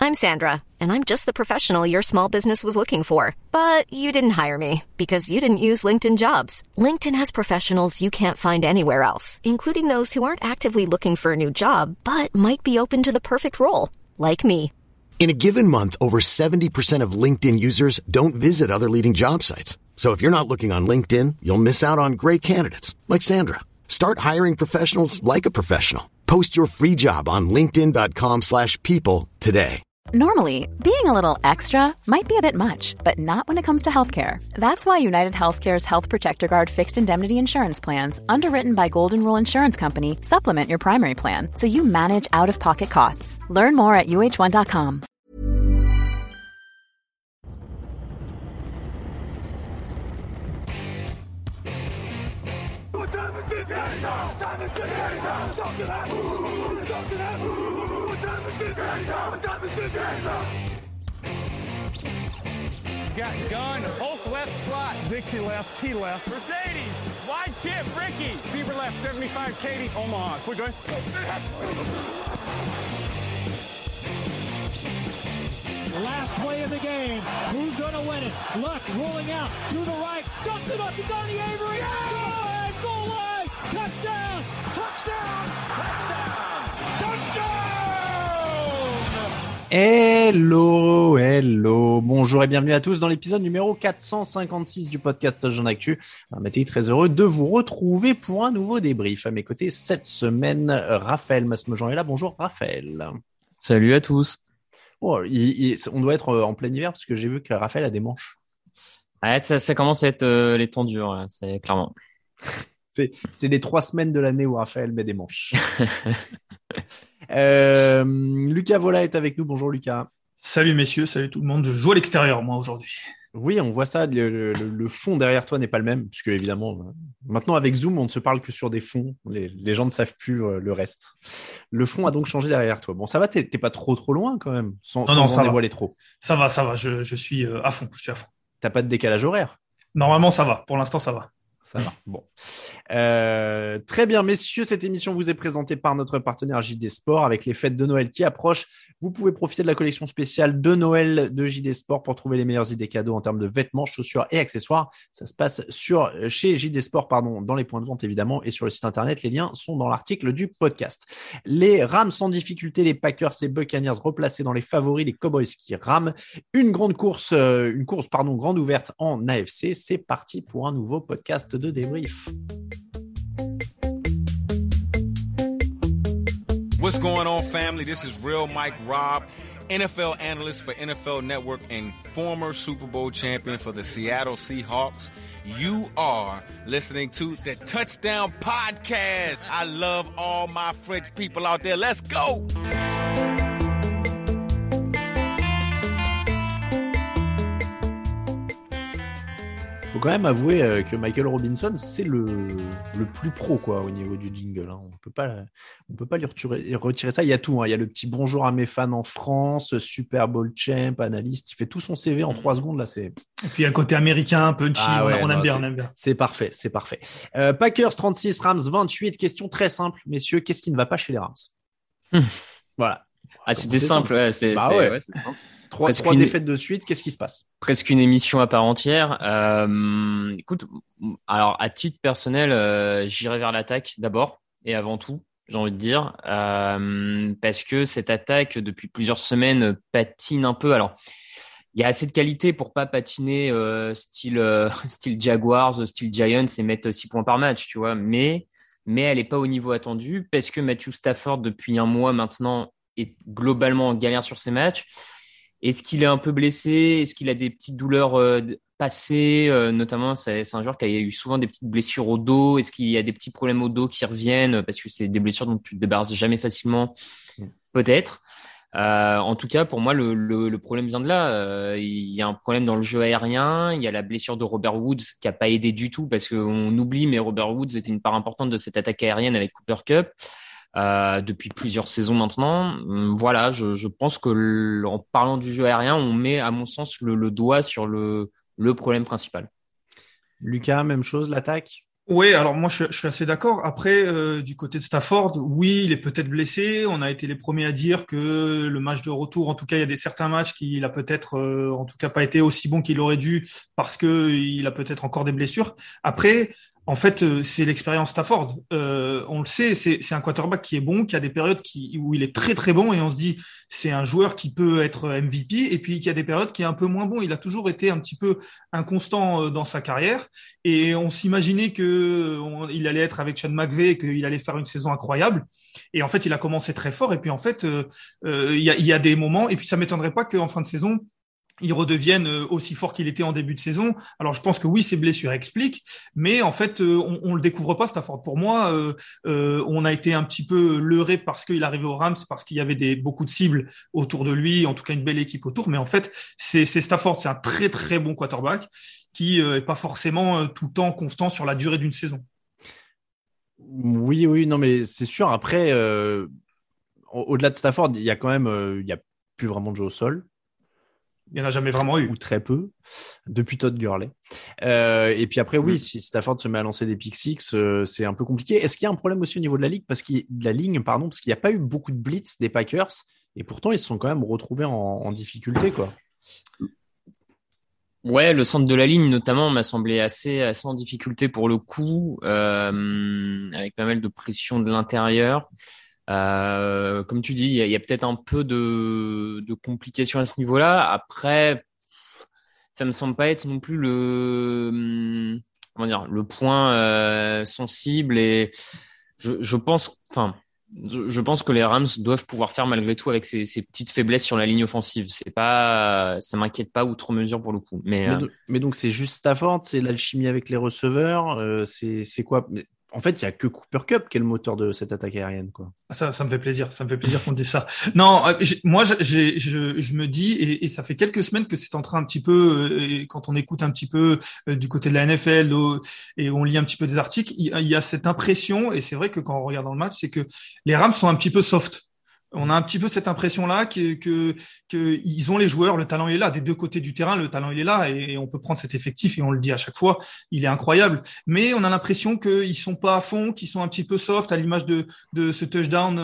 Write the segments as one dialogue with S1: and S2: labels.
S1: I'm Sandra, and I'm just the professional your small business was looking for. But you didn't hire me because you didn't use LinkedIn Jobs. LinkedIn has professionals you can't find anywhere else, including those who aren't actively looking for a new job, but might be open to the perfect role, like me.
S2: In a given month, over 70% of LinkedIn users don't visit other leading job sites. So if you're not looking on LinkedIn, you'll miss out on great candidates like Sandra. Start hiring professionals like a professional. Post your free job on linkedin.com/people today.
S3: Normally, being a little extra might be a bit much, but not when it comes to healthcare. That's why United Healthcare's Health Protector Guard fixed indemnity insurance plans, underwritten by Golden Rule Insurance Company, supplement your primary plan so you manage out-of-pocket costs. Learn more at uh1.com.
S4: Got gun, Hulk left slot, Dixie left, Key left, Mercedes, wide chip, Ricky, Fever left, 75, Katie, Omaha. We're going.
S5: Last play of the game. Who's going to win it? Luck rolling out to the right. Dumps it up to Donnie Avery. Yeah! Goal line. Touchdown. Touchdown. Touchdown. Touchdown.
S6: Hello, bonjour et bienvenue à tous dans l'épisode numéro 456 du podcast Jean Actu. Mathieu, très heureux de vous retrouver pour un nouveau débrief. À mes côtés cette semaine, Raphaël Masmejean est là. Bonjour Raphaël.
S7: Salut à tous.
S6: Oh, on doit être en plein hiver parce que j'ai vu que Raphaël a des manches.
S7: Ouais, ça commence à être les temps durs, là, c'est clairement.
S6: C'est les 3 semaines de l'année où Raphaël met des manches. Lucas Vola est avec nous. Bonjour Lucas.
S8: Salut messieurs, salut tout le monde. Je joue à l'extérieur moi aujourd'hui.
S6: Oui, on voit ça. Le fond derrière toi n'est pas le même, puisque évidemment, maintenant avec Zoom, on ne se parle que sur des fonds. Les gens ne savent plus le reste. Le fond a donc changé derrière toi. Bon, ça va, t'es pas trop loin quand même, sans en dévoiler trop.
S8: Ça va. Je suis à fond. Je suis à fond.
S6: T'as pas de décalage horaire?
S8: Normalement, ça va. Pour l'instant, ça va.
S6: Ça va. Bon. Très bien, messieurs, cette émission vous est présentée par notre partenaire JD Sport. Avec les fêtes de Noël qui approchent, vous pouvez profiter de la collection spéciale de Noël de JD Sport pour trouver les meilleures idées cadeaux en termes de vêtements, chaussures et accessoires. Ça se passe chez JD Sport, dans les points de vente évidemment, et sur le site internet. Les liens sont dans l'article du podcast. Les Rams sans difficulté, les Packers et Buccaneers replacés dans les favoris, les Cowboys qui rament. Une course grande ouverte en AFC. C'est parti pour un nouveau podcast de débrief.
S9: What's going on, family? This is Real Mike Robb, NFL analyst for NFL Network and former Super Bowl champion for the Seattle Seahawks. You are listening to the Touchdown Podcast. I love all my French people out there. Let's go!
S6: Faut quand même avouer que Michael Robinson, c'est le plus pro quoi au niveau du jingle. Hein. On peut pas lui retirer ça. Il y a tout. Hein. Il y a le petit bonjour à mes fans en France, Super Bowl champ, analyste. Il fait tout son CV en 3 secondes là. C'est.
S8: Et puis il y a le côté américain, punchy. On aime bien.
S6: C'est parfait. Packers 36, Rams 28. Question très simple, messieurs. Qu'est-ce qui ne va pas chez les Rams? Voilà.
S7: Ah, c'était simple. Ouais, c'est simple.
S6: 3 défaites de suite, qu'est-ce qui se passe?
S7: Presque une émission à part entière. Écoute, alors à titre personnel, j'irai vers l'attaque d'abord et avant tout, j'ai envie de dire, parce que cette attaque depuis plusieurs semaines patine un peu. Alors, il y a assez de qualité pour pas patiner style Jaguars, style Giants et mettre 6 points par match, tu vois. Mais elle est pas au niveau attendu parce que Matthew Stafford depuis un mois maintenant est globalement en galère sur ses matchs. Est-ce qu'il est un peu blessé? Est-ce qu'il a des petites douleurs passées? Notamment, c'est un joueur qui a eu souvent des petites blessures au dos. Est-ce qu'il y a des petits problèmes au dos qui reviennent? Parce que c'est des blessures dont tu te débarrasses jamais facilement. Peut-être. En tout cas, pour moi, le problème vient de là. Il y a un problème dans le jeu aérien. Il y a la blessure de Robert Woods qui a pas aidé du tout parce qu'on oublie, mais Robert Woods était une part importante de cette attaque aérienne avec Cooper Kupp. Depuis plusieurs saisons maintenant. Voilà, je pense que en parlant du jeu aérien, on met, à mon sens, le doigt sur le problème principal.
S6: Lucas, même chose, l'attaque?
S8: Oui, alors moi je suis assez d'accord. Après, du côté de Stafford, oui, il est peut-être blessé. On a été les premiers à dire que le match de retour, en tout cas, il y a certains matchs qu'il a peut-être, en tout cas, pas été aussi bon qu'il aurait dû parce que il a peut-être encore des blessures. Après, en fait, c'est l'expérience Stafford. On le sait, c'est un quarterback qui est bon, qui a des périodes où il est très très bon et on se dit c'est un joueur qui peut être MVP et puis qui a des périodes qui est un peu moins bon. Il a toujours été un petit peu inconstant dans sa carrière. Et on s'imaginait il allait être avec Sean McVay et qu'il allait faire une saison incroyable. Et en fait, il a commencé très fort. Et puis en fait, il y a des moments. Et puis ça m'étonnerait pas qu'en fin de saison, il redevienne aussi fort qu'il était en début de saison. Alors je pense que oui, ses blessures expliquent, mais en fait, on le découvre pas, Stafford. Pour moi, on a été un petit peu leurré parce qu'il arrivait aux Rams, parce qu'il y avait beaucoup de cibles autour de lui, en tout cas une belle équipe autour. Mais en fait, c'est Stafford, c'est un très très bon quarterback qui est pas forcément tout le temps constant sur la durée d'une saison.
S6: Oui, non, mais c'est sûr. Après, au-delà de Stafford, il y a quand même, il y a plus vraiment de jeu au sol.
S8: Il n'y en a jamais vraiment eu.
S6: Ou très peu, depuis Todd Gurley. Et puis après, oui, si Stafford se met à lancer des pick six, c'est un peu compliqué. Est-ce qu'il y a un problème aussi au niveau de la ligne parce qu'il n'y a pas eu beaucoup de blitz des Packers et pourtant ils se sont quand même retrouvés en difficulté, quoi.
S7: Ouais, le centre de la ligne notamment m'a semblé assez en difficulté pour le coup, avec pas mal de pression de l'intérieur. Comme tu dis, il y a peut-être un peu de complications à ce niveau-là. Après, ça me semble pas être non plus le point sensible et je pense que les Rams doivent pouvoir faire malgré tout avec ces petites faiblesses sur la ligne offensive. Ça m'inquiète pas outre mesure pour le coup.
S6: Mais donc c'est juste Stafford, c'est l'alchimie avec les receveurs, c'est quoi? En fait, il y a que Cooper Kupp qui est le moteur de cette attaque aérienne, quoi.
S8: Ça me fait plaisir. Ça me fait plaisir qu'on dise ça. Non, je me dis, et ça fait quelques semaines que c'est en train un petit peu, quand on écoute un petit peu du côté de la NFL et on lit un petit peu des articles, il y a cette impression, et c'est vrai que quand on regarde dans le match, c'est que les Rams sont un petit peu soft. On a un petit peu cette impression-là que ils ont les joueurs, le talent il est là, des deux côtés du terrain, le talent il est là et on peut prendre cet effectif et on le dit à chaque fois, il est incroyable. Mais on a l'impression qu'ils sont pas à fond, qu'ils sont un petit peu soft à l'image de ce touchdown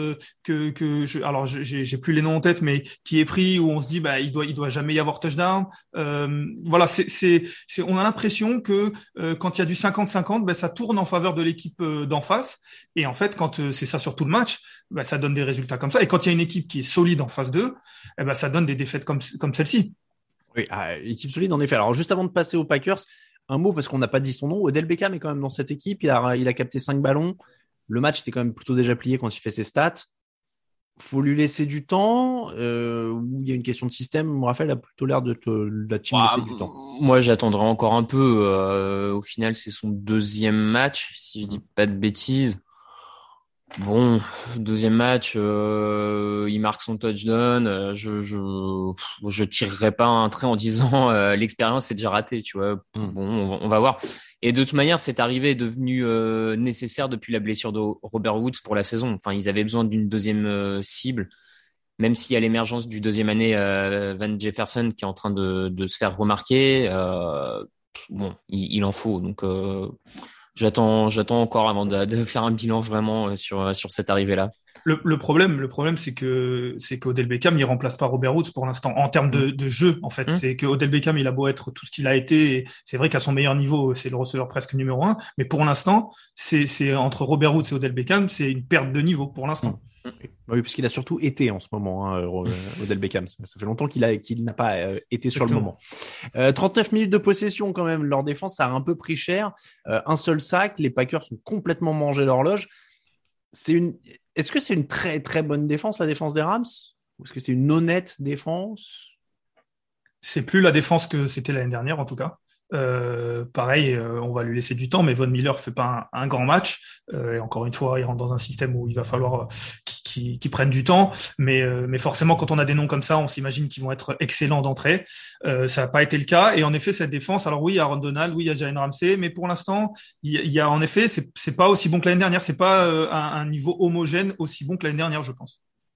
S8: alors j'ai plus les noms en tête, mais qui est pris où on se dit bah il doit jamais y avoir touchdown. Voilà, on a l'impression que quand il y a du 50-50, bah, ça tourne en faveur de l'équipe d'en face. Et en fait, quand c'est ça sur tout le match, bah, ça donne des résultats comme ça. Et quand il y a une équipe qui est solide en phase 2, eh ben, ça donne des défaites comme celle-ci.
S6: Oui, équipe solide en effet. Alors juste avant de passer aux Packers, un mot parce qu'on n'a pas dit son nom. Odell Beckham est quand même dans cette équipe. Il a capté 5 ballons. Le match était quand même plutôt déjà plié quand il fait ses stats. Faut lui laisser du temps. Il y a une question de système. Raphaël a plutôt l'air de la team laisser du temps.
S7: Moi, j'attendrai encore un peu. Au final, c'est son deuxième match, si je dis pas de bêtises. Bon, deuxième match, il marque son touchdown. Je tirerai pas un trait en disant l'expérience c'est déjà raté, tu vois. Bon, on va voir. Et de toute manière, cette arrivée est devenue nécessaire depuis la blessure de Robert Woods pour la saison. Enfin, ils avaient besoin d'une deuxième cible, même s'il y a l'émergence du deuxième année Van Jefferson qui est en train de se faire remarquer. Bon, il en faut. Donc J'attends encore avant de faire un bilan vraiment sur cette arrivée-là.
S8: Le problème, c'est qu'Odell Beckham, il remplace pas Robert Woods pour l'instant en termes de jeu. En fait, c'est que Odell Beckham, il a beau être tout ce qu'il a été. Et c'est vrai qu'à son meilleur niveau, c'est le receveur presque numéro 1. Mais pour l'instant, c'est entre Robert Woods et Odell Beckham, c'est une perte de niveau pour l'instant.
S6: Oui, puisqu'il a surtout été en ce moment, Odell Beckham. Ça fait longtemps qu'il n'a pas été sur le moment. 39 minutes de possession quand même. Leur défense a un peu pris cher. Un seul sac. Les Packers ont complètement mangé l'horloge. Est-ce que c'est une très très bonne défense, la défense des Rams? Ou est-ce que c'est une honnête défense?
S8: C'est plus la défense que c'était l'année dernière en tout cas. Pareil, on va lui laisser du temps, mais Von Miller fait pas un grand match. Et encore une fois, il rentre dans un système où il va falloir qu'il prenne du temps. Mais forcément, quand on a des noms comme ça, on s'imagine qu'ils vont être excellents d'entrée. Ça n'a pas été le cas. Et en effet, cette défense, alors oui, il y a Aaron Donald, oui, il y a Jalen Ramsey, mais pour l'instant, il y a en effet, c'est pas aussi bon que l'année dernière. C'est pas un niveau homogène aussi bon que l'année dernière, je pense.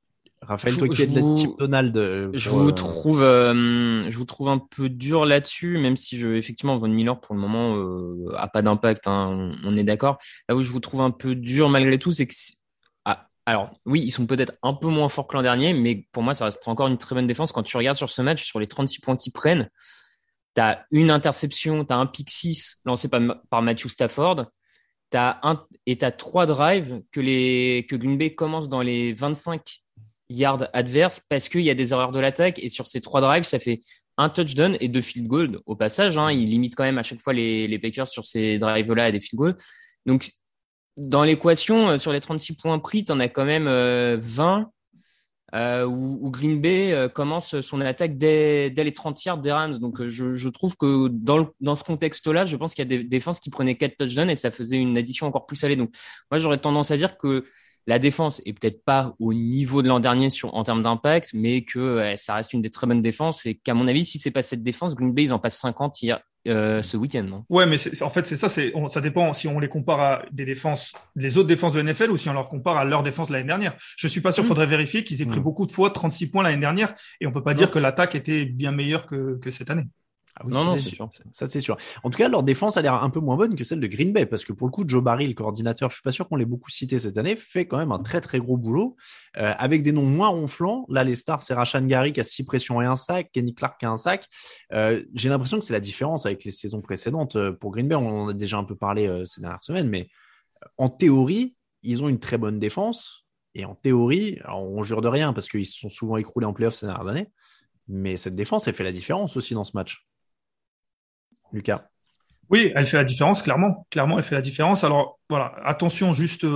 S6: Raphaël, toi qui es de la team Donald.
S7: Je vous trouve un peu dur là-dessus, même si effectivement, Von Miller, pour le moment, a pas d'impact, hein, on est d'accord. Là où je vous trouve un peu dur malgré tout, c'est que, alors, oui, ils sont peut-être un peu moins forts que l'an dernier, mais pour moi, ça reste encore une très bonne défense. Quand tu regardes sur ce match, sur les 36 points qu'ils prennent, t'as une interception, t'as un pick 6 lancé par Matthew Stafford, t'as 3 drives que Green Bay commence dans les 25 yards adverses parce qu'il y a des erreurs de l'attaque, et sur ces 3 drives, ça fait un touchdown et 2 field goals au passage, hein. Ils limitent quand même à chaque fois les Packers sur ces drives-là à des field goals. Donc, dans l'équation, sur les 36 points pris, t'en as quand même 20 où Green Bay commence son attaque dès les 30 yards des Rams. Donc, je trouve que dans ce contexte-là, je pense qu'il y a des défenses qui prenaient 4 touchdowns et ça faisait une addition encore plus salée. Donc, moi, j'aurais tendance à dire que la défense est peut-être pas au niveau de l'an dernier en termes d'impact, mais que ça reste une des très bonnes défenses, et qu'à mon avis, si c'est pas cette défense, Green Bay, ils en passent 50 hier, ce week-end, non?
S8: Ouais, mais en fait, c'est ça, ça dépend si on les compare à les autres défenses de NFL, ou si on leur compare à leur défense de l'année dernière. Je suis pas sûr, faudrait vérifier qu'ils aient pris beaucoup de fois 36 points l'année dernière, et on peut pas dire que l'attaque était bien meilleure que cette année.
S6: Ah oui, non, c'est sûr. Ça, c'est sûr. En tout cas, leur défense a l'air un peu moins bonne que celle de Green Bay, parce que pour le coup, Joe Barry, le coordinateur, je suis pas sûr qu'on l'ait beaucoup cité cette année, fait quand même un très très gros boulot, avec des noms moins ronflants. Là, les stars, c'est Rashan Gary qui a 6 pressions et 1 sac, Kenny Clark qui a 1 sac. J'ai l'impression que c'est la différence avec les saisons précédentes. Pour Green Bay, on en a déjà un peu parlé ces dernières semaines, mais en théorie, ils ont une très bonne défense, et en théorie, alors on jure de rien parce qu'ils se sont souvent écroulés en playoffs ces dernières années, mais cette défense, elle fait la différence aussi dans ce match. Lucas.
S8: Oui, elle fait la différence, clairement. Clairement, elle fait la différence. Alors, voilà, attention,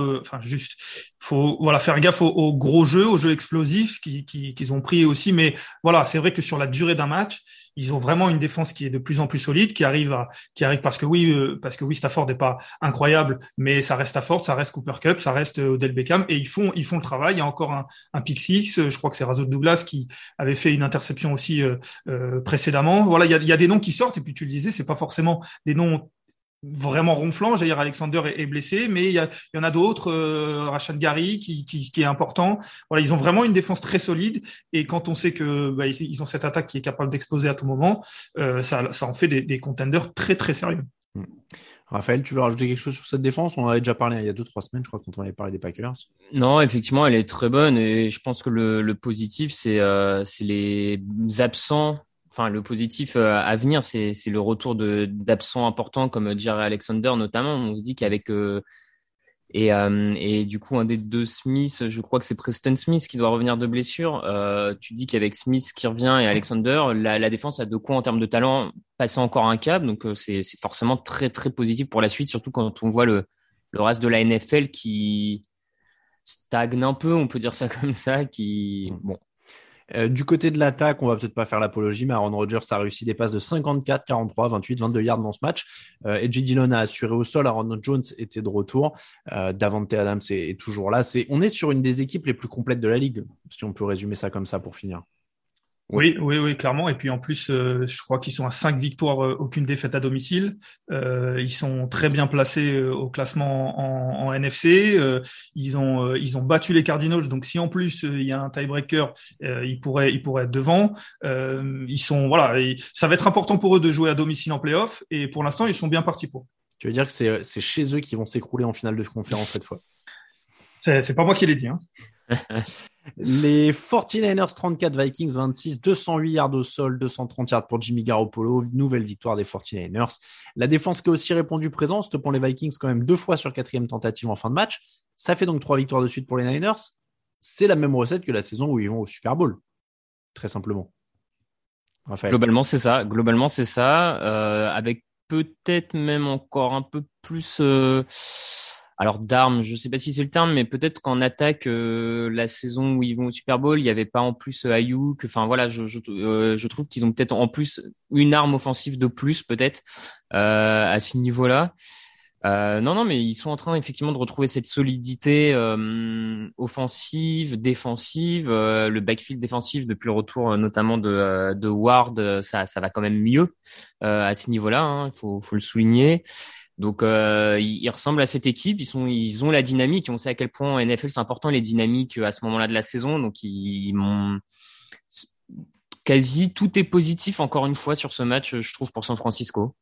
S8: faut faire gaffe aux gros jeux, aux jeux explosifs qu'ils ont pris aussi. Mais voilà, c'est vrai que sur la durée d'un match, ils ont vraiment une défense qui est de plus en plus solide, qui arrive parce que oui, Stafford n'est pas incroyable, mais ça reste Stafford, ça reste Cooper Kupp, ça reste Odell Beckham, et ils font le travail. Il y a encore un pick six, je crois que c'est Rasul Douglas qui avait fait une interception aussi précédemment. Voilà, il y a des noms qui sortent, et puis tu le disais, c'est pas forcément des noms vraiment ronflant. Jair Alexander est blessé, mais il y en a d'autres, Rashan Gary qui est important. Voilà, ils ont vraiment une défense très solide, et quand on sait que ils ont cette attaque qui est capable d'exploser à tout moment, ça en fait des contenders très très sérieux.
S6: Raphaël, tu veux rajouter quelque chose sur cette défense? On en avait déjà parlé il y a 2-3 semaines, je crois, quand on avait parlé des Packers.
S7: Non, effectivement, elle est très bonne, et je pense que le positif, c'est les absents. Enfin, le positif à venir, c'est le retour d'absents importants comme Jair Alexander notamment. On se dit qu'avec et du coup un des deux Smith, je crois que c'est Preston Smith qui doit revenir de blessure. Tu dis qu'avec Smith qui revient et Alexander, la défense a de quoi en termes de talent passer encore un cap. Donc c'est forcément très très positif pour la suite, surtout quand on voit le reste de la NFL qui stagne un peu, on peut dire ça comme ça, bon.
S6: Du côté de l'attaque, on va peut-être pas faire l'apologie, mais Aaron Rodgers a réussi des passes de 54, 43, 28, 22 yards dans ce match. A.J. Dillon a assuré au sol. Aaron Jones était de retour. Davante Adams est toujours là. On est sur une des équipes les plus complètes de la ligue, si on peut résumer ça comme ça pour finir.
S8: Oui, clairement. Et puis en plus, je crois qu'ils sont à 5 victoires, aucune défaite à domicile. Ils sont très bien placés au classement en NFC. Ils ont battu les Cardinals. Donc si en plus il y a un tiebreaker, ils pourraient être devant. Ça va être important pour eux de jouer à domicile en playoff. Et pour l'instant, ils sont bien partis pour.
S6: Tu veux dire que c'est chez eux qu'ils vont s'écrouler en finale de conférence cette fois?
S8: C'est pas moi qui l'ai dit, hein.
S6: Les 49ers 34, Vikings 26, 208 yards au sol, 230 yards pour Jimmy Garoppolo. Nouvelle victoire des 49ers. La défense qui a aussi répondu présent, stoppant les Vikings quand même 2 fois sur 4e tentative en fin de match. Ça fait donc 3 victoires de suite pour les Niners. C'est la même recette que la saison où ils vont au Super Bowl. Très simplement. Raphaël.
S7: Globalement, c'est ça. Avec peut-être même encore un peu plus... Alors d'armes, je sais pas si c'est le terme, mais peut-être qu'en attaque, la saison où ils vont au Super Bowl, il y avait pas en plus Ayuk. Enfin voilà, je trouve qu'ils ont peut-être en plus une arme offensive de plus peut-être à ce niveau-là. Non, mais ils sont en train effectivement de retrouver cette solidité offensive, défensive, le backfield défensif depuis le retour notamment de Ward, ça va quand même mieux à ce niveau-là, hein, il faut le souligner. Donc, ils ressemblent à cette équipe. Ils ont la dynamique. On sait à quel point en NFL c'est important les dynamiques à ce moment-là de la saison. Donc, ils m'ont quasi tout est positif encore une fois sur ce match, je trouve, pour San Francisco.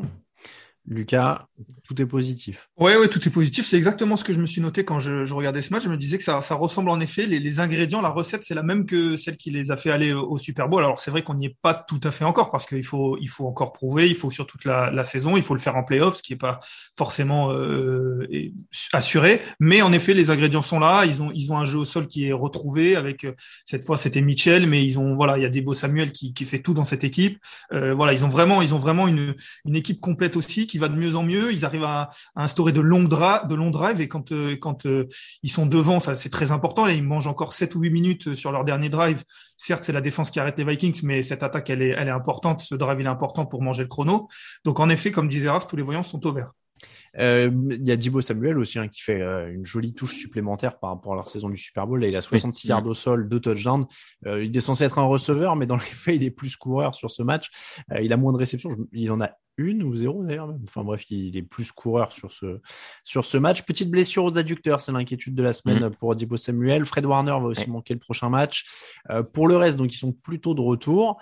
S6: Lucas, tout est positif.
S8: Ouais, tout est positif. C'est exactement ce que je me suis noté quand je regardais ce match. Je me disais que ça ressemble en effet. Les ingrédients, la recette, c'est la même que celle qui les a fait aller au Super Bowl. Alors, c'est vrai qu'on n'y est pas tout à fait encore parce qu'il faut encore prouver. Il faut sur toute la saison. Il faut le faire en playoff, ce qui est pas forcément assuré. Mais en effet, les ingrédients sont là. Ils ont un jeu au sol qui est retrouvé avec, cette fois, c'était Mitchell, mais il y a Deebo Samuel qui fait tout dans cette équipe. Ils ont vraiment une équipe complète aussi qui va de mieux en mieux. Ils arrivent à instaurer de longs drives et quand ils sont devant, ça c'est très important. Là, ils mangent encore 7 ou 8 minutes sur leur dernier drive. Certes, c'est la défense qui arrête les Vikings, mais cette attaque, elle est importante. Ce drive, il est important pour manger le chrono. Donc, en effet, comme disait Raph, tous les voyants sont au vert.
S6: Il y a Deebo Samuel aussi qui fait une jolie touche supplémentaire par rapport à leur saison du Super Bowl. Là, il a 66 yards au sol, 2 touchdowns. Il est censé être un receveur, mais dans les faits, il est plus coureur sur ce match. Il a moins de réceptions. Il en a 1 ou 0 d'ailleurs même. Enfin bref, il est plus coureur sur ce match. Petite blessure aux adducteurs, c'est l'inquiétude de la semaine pour Deebo Samuel. Fred Warner va aussi manquer le prochain match. Pour le reste, donc ils sont plutôt de retour.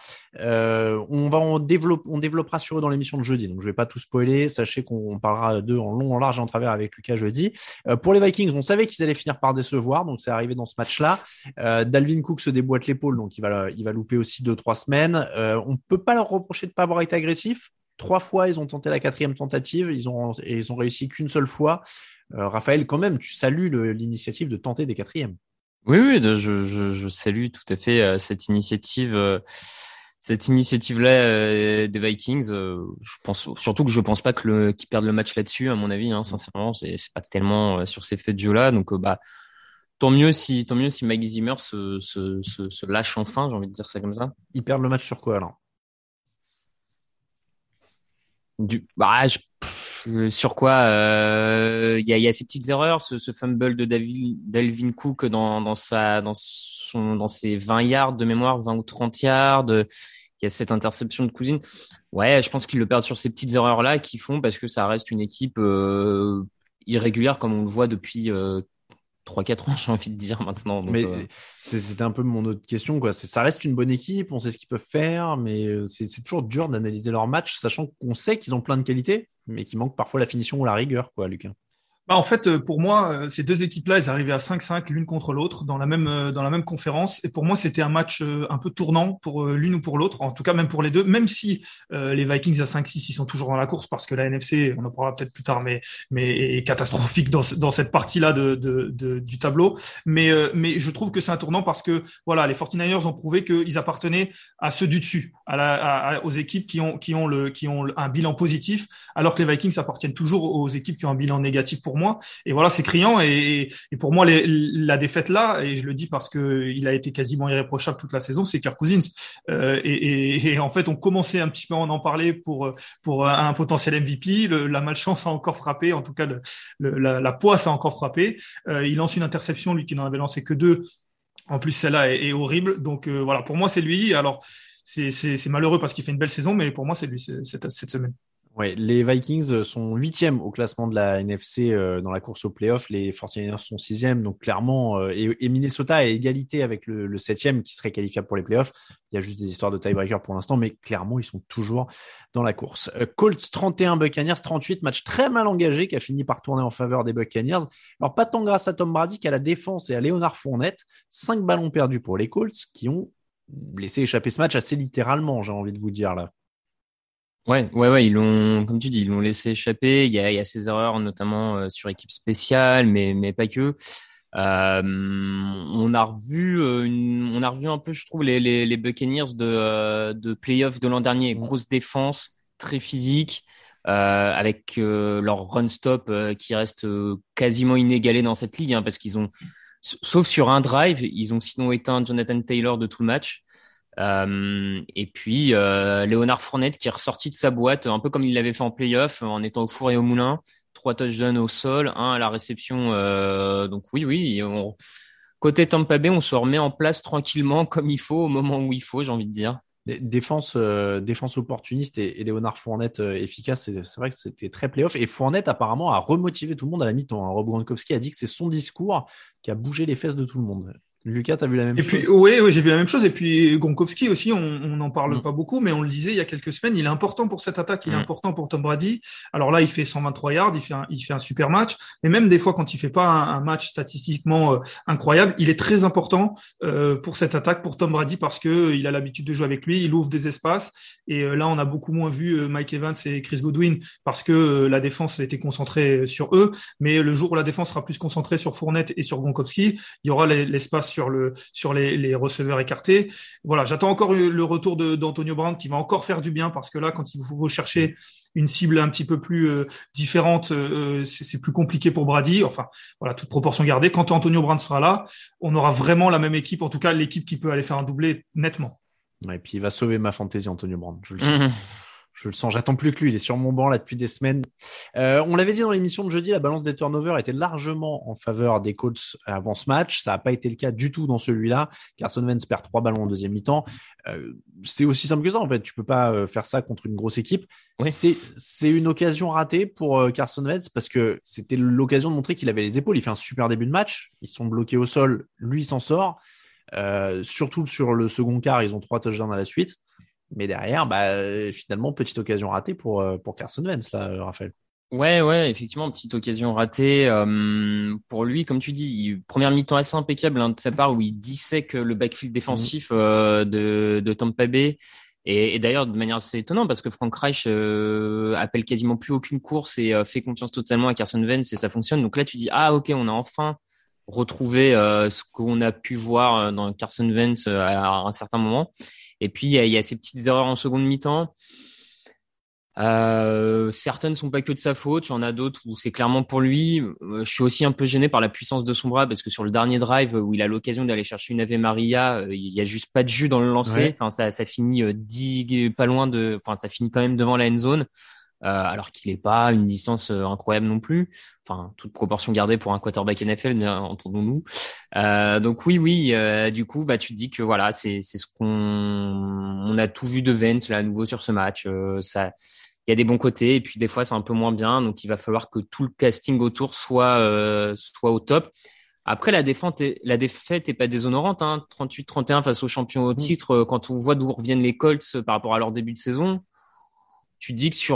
S6: On développera sur eux dans l'émission de jeudi. Donc je vais pas tout spoiler. Sachez qu'on parlera d'eux en long, en large et en travers avec Lucas jeudi. Pour les Vikings, on savait qu'ils allaient finir par décevoir, donc c'est arrivé dans ce match-là. Dalvin Cook se déboîte l'épaule, donc il va louper aussi 2-3 semaines. On peut pas leur reprocher de pas avoir été agressif. 3 fois, ils ont tenté la 4e tentative. Ils ont réussi qu'une seule fois. Raphaël, quand même, tu salues l'initiative de tenter des 4e.
S7: Oui, je salue tout à fait cette initiative. Cette initiative-là des Vikings, je pense surtout que je pense pas qu'ils perdent le match là-dessus, à mon avis. Sincèrement, c'est pas tellement sur ces faits de jeu-là. Donc, tant mieux si Mike Zimmer se lâche enfin. J'ai envie de dire ça comme ça.
S6: Ils perdent le match sur quoi alors?
S7: Sur quoi il y a ces petites erreurs, ce fumble de Dalvin Cook dans ses 20 yards de mémoire, 20 ou 30 yards. Il y a cette interception de Cousine. Ouais, je pense qu'ils le perdent sur ces petites erreurs-là qui font parce que ça reste une équipe irrégulière comme on le voit depuis 3-4 ans, j'ai envie de dire maintenant. Donc,
S6: mais c'était un peu mon autre question, quoi. Ça reste une bonne équipe, on sait ce qu'ils peuvent faire, mais c'est toujours dur d'analyser leur match, sachant qu'on sait qu'ils ont plein de qualités, mais qu'il manque parfois la finition ou la rigueur, quoi, Lucas.
S8: En fait, pour moi, ces deux équipes-là, elles arrivaient à 5-5 l'une contre l'autre dans la même conférence. Et pour moi, c'était un match un peu tournant pour l'une ou pour l'autre. En tout cas, même pour les deux. Même si les Vikings à 5-6, ils sont toujours dans la course parce que la NFC, on en parlera peut-être plus tard, mais est catastrophique dans cette partie-là du tableau. Mais je trouve que c'est un tournant parce que voilà, les 49ers ont prouvé qu'ils appartenaient à ceux du dessus, aux équipes qui ont un bilan positif, alors que les Vikings appartiennent toujours aux équipes qui ont un bilan négatif pour moi. Et voilà, c'est criant. Et pour moi, la défaite là, et je le dis parce que il a été quasiment irréprochable toute la saison, c'est Kirk Cousins. Et en fait, on commençait un petit peu à en parler pour un potentiel MVP. La malchance a encore frappé. En tout cas, la poisse a encore frappé. Il lance une interception, lui qui n'en avait lancé que 2. En plus, celle-là est horrible. Donc voilà, pour moi, c'est lui. Alors, c'est malheureux parce qu'il fait une belle saison, mais pour moi, c'est lui cette semaine.
S6: Ouais, les Vikings sont 8e au classement de la NFC dans la course au playoff. Les 49ers sont 6e, donc clairement, et Minnesota à égalité avec le 7e qui serait qualifiable pour les playoffs. Il y a juste des histoires de tiebreaker pour l'instant, mais clairement, ils sont toujours dans la course. Colts 31, Buccaneers 38, match très mal engagé qui a fini par tourner en faveur des Buccaneers. Alors, pas tant grâce à Tom Brady qu'à la défense et à Leonard Fournette. 5 ballons perdus pour les Colts qui ont laissé échapper ce match assez littéralement, j'ai envie de vous dire là.
S7: Ouais, ils l'ont, comme tu dis, ils l'ont laissé échapper. Il y a ces erreurs, notamment sur équipe spéciale, mais pas que. On a revu un peu, je trouve, les Buccaneers de playoff de l'an dernier. Grosse défense, très physique, avec leur run stop qui reste quasiment inégalé dans cette ligue, parce qu'ils ont, sauf sur un drive, ils ont sinon éteint Jonathan Taylor de tout le match. Et puis Leonard Fournette qui est ressorti de sa boîte un peu comme il l'avait fait en playoff en étant au four et au moulin, 3 touchdowns au sol, 1 à la réception, donc oui, côté Tampa Bay on se remet en place tranquillement comme il faut au moment où il faut, j'ai envie de dire.
S6: Défense opportuniste et Léonard Fournette efficace, c'est vrai que c'était très playoff. Et Fournette apparemment a remotivé tout le monde à la mi-temps. Rob Gronkowski a dit que c'est son discours qui a bougé les fesses de tout le monde. Lucas, t'as vu la même chose?
S8: Et puis, oui, j'ai vu la même chose. Et puis, Gronkowski aussi, on n'en parle pas beaucoup, mais on le disait il y a quelques semaines, il est important pour cette attaque, il est important pour Tom Brady. Alors là, il fait 123 yards, il fait un super match. Mais même des fois, quand il fait pas un match statistiquement incroyable, il est très important pour cette attaque, pour Tom Brady, parce que il a l'habitude de jouer avec lui, il ouvre des espaces. Et là, on a beaucoup moins vu Mike Evans et Chris Godwin, parce que la défense était concentrée sur eux. Mais le jour où la défense sera plus concentrée sur Fournette et sur Gronkowski, il y aura l'espace sur les receveurs écartés. Voilà, j'attends encore le retour d'Antonio Brown qui va encore faire du bien parce que là, quand il faut chercher une cible un petit peu plus différente, c'est plus compliqué pour Brady. Enfin, voilà, toute proportion gardée. Quand Antonio Brown sera là, on aura vraiment la même équipe, en tout cas l'équipe qui peut aller faire un doublé nettement.
S6: Ouais, et puis il va sauver ma fantaisie, Antonio Brown. Je le sens. Je le sens, j'attends plus que lui, il est sur mon banc là depuis des semaines. On l'avait dit dans l'émission de jeudi, la balance des turnovers était largement en faveur des Colts avant ce match. Ça n'a pas été le cas du tout dans celui-là. Carson Wentz perd 3 ballons en deuxième mi-temps. C'est aussi simple que ça en fait. Tu peux pas faire ça contre une grosse équipe. Oui. C'est une occasion ratée pour Carson Wentz parce que c'était l'occasion de montrer qu'il avait les épaules. Il fait un super début de match. Ils sont bloqués au sol. Lui, il s'en sort. Surtout sur le second quart, ils ont 3 touchdowns à la suite. Mais derrière, finalement, petite occasion ratée pour Carson Wentz, là, Raphaël.
S7: Ouais, effectivement, petite occasion ratée pour lui, comme tu dis, première mi-temps assez impeccable de sa part où il dissèque le backfield défensif de Tampa Bay. Et d'ailleurs, de manière assez étonnante, parce que Frank Reich appelle quasiment plus aucune course et fait confiance totalement à Carson Wentz et ça fonctionne. Donc là, tu dis, ok, on a enfin retrouvé ce qu'on a pu voir dans Carson Wentz à un certain moment. Et puis, il y a ces petites erreurs en seconde mi-temps. Certaines ne sont pas que de sa faute. Il y en a d'autres où c'est clairement pour lui. Je suis aussi un peu gêné par la puissance de son bras parce que sur le dernier drive où il a l'occasion d'aller chercher une Ave Maria, il y a juste pas de jus dans le lancer. Ouais. Enfin, ça finit pas loin ça finit quand même devant la end zone. Alors qu'il est pas à une distance incroyable non plus. Enfin, toute proportion gardée pour un quarterback NFL, entendons-nous. Donc oui, du coup, tu dis que voilà, c'est ce on a tout vu de Vance là à nouveau sur ce match. Il y a des bons côtés et puis des fois c'est un peu moins bien. Donc il va falloir que tout le casting autour soit au top. Après, la défaite est pas déshonorante, 38-31 face aux champions au titre. Quand on voit d'où reviennent les Colts par rapport à leur début de saison. Tu dis que si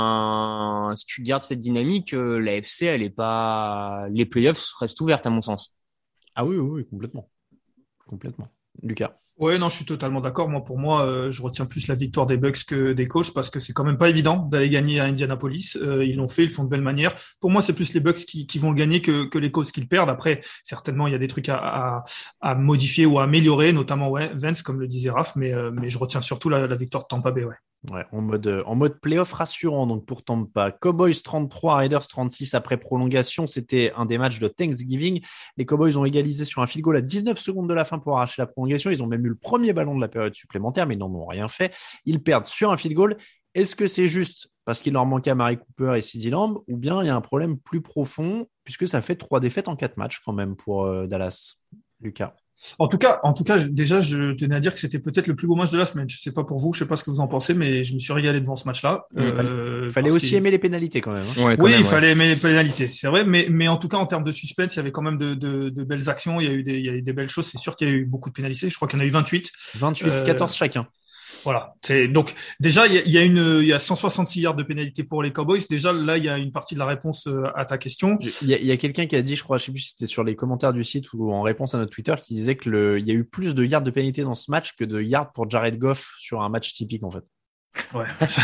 S7: tu gardes cette dynamique, la FC, elle est pas, les playoffs restent ouvertes à mon sens.
S6: Ah oui, complètement. Lucas.
S8: Ouais, non, je suis totalement d'accord. Pour moi, je retiens plus la victoire des Bucks que des Colts parce que c'est quand même pas évident d'aller gagner à Indianapolis. Ils l'ont fait, ils le font de belle manière. Pour moi, c'est plus les Bucks qui vont le gagner que les Colts qui le perdent. Après, certainement, il y a des trucs à modifier ou à améliorer, notamment Vance, comme le disait Raph, mais je retiens surtout la victoire de Tampa Bay, ouais.
S6: Ouais, en mode playoff rassurant donc pour Tampa. Cowboys 33, Raiders 36 après prolongation. C'était un des matchs de Thanksgiving. Les Cowboys ont égalisé sur un field goal à 19 secondes de la fin pour arracher la prolongation. Ils ont même eu le premier ballon de la période supplémentaire, mais ils n'en ont rien fait. Ils perdent sur un field goal. Est-ce que c'est juste parce qu'il leur manquait Amari Cooper et CeeDee Lamb ou bien il y a un problème plus profond puisque ça fait 3 défaites en 4 matchs quand même pour Dallas? Lucas.
S8: En tout cas, déjà, je tenais à dire que c'était peut-être le plus beau match de la semaine. Je sais pas pour vous, je sais pas ce que vous en pensez, mais je me suis régalé devant ce match-là.
S6: Fallait aussi aimer les pénalités quand même.
S8: Ouais, il fallait aimer les pénalités, c'est vrai. Mais en tout cas, en termes de suspense, il y avait quand même de belles actions. Il y a eu des belles choses. C'est sûr qu'il y a eu beaucoup de pénalités. Je crois qu'il y en a eu 28.
S6: 14 chacun.
S8: Voilà. Donc déjà il y a 166 yards de pénalité pour les Cowboys. Déjà là il y a une partie de la réponse à ta question.
S6: Il y a quelqu'un qui a dit, je crois, je sais plus si c'était sur les commentaires du site ou en réponse à notre Twitter, qui disait que il y a eu plus de yards de pénalité dans ce match que de yards pour Jared Goff sur un match typique en fait.
S8: Ouais.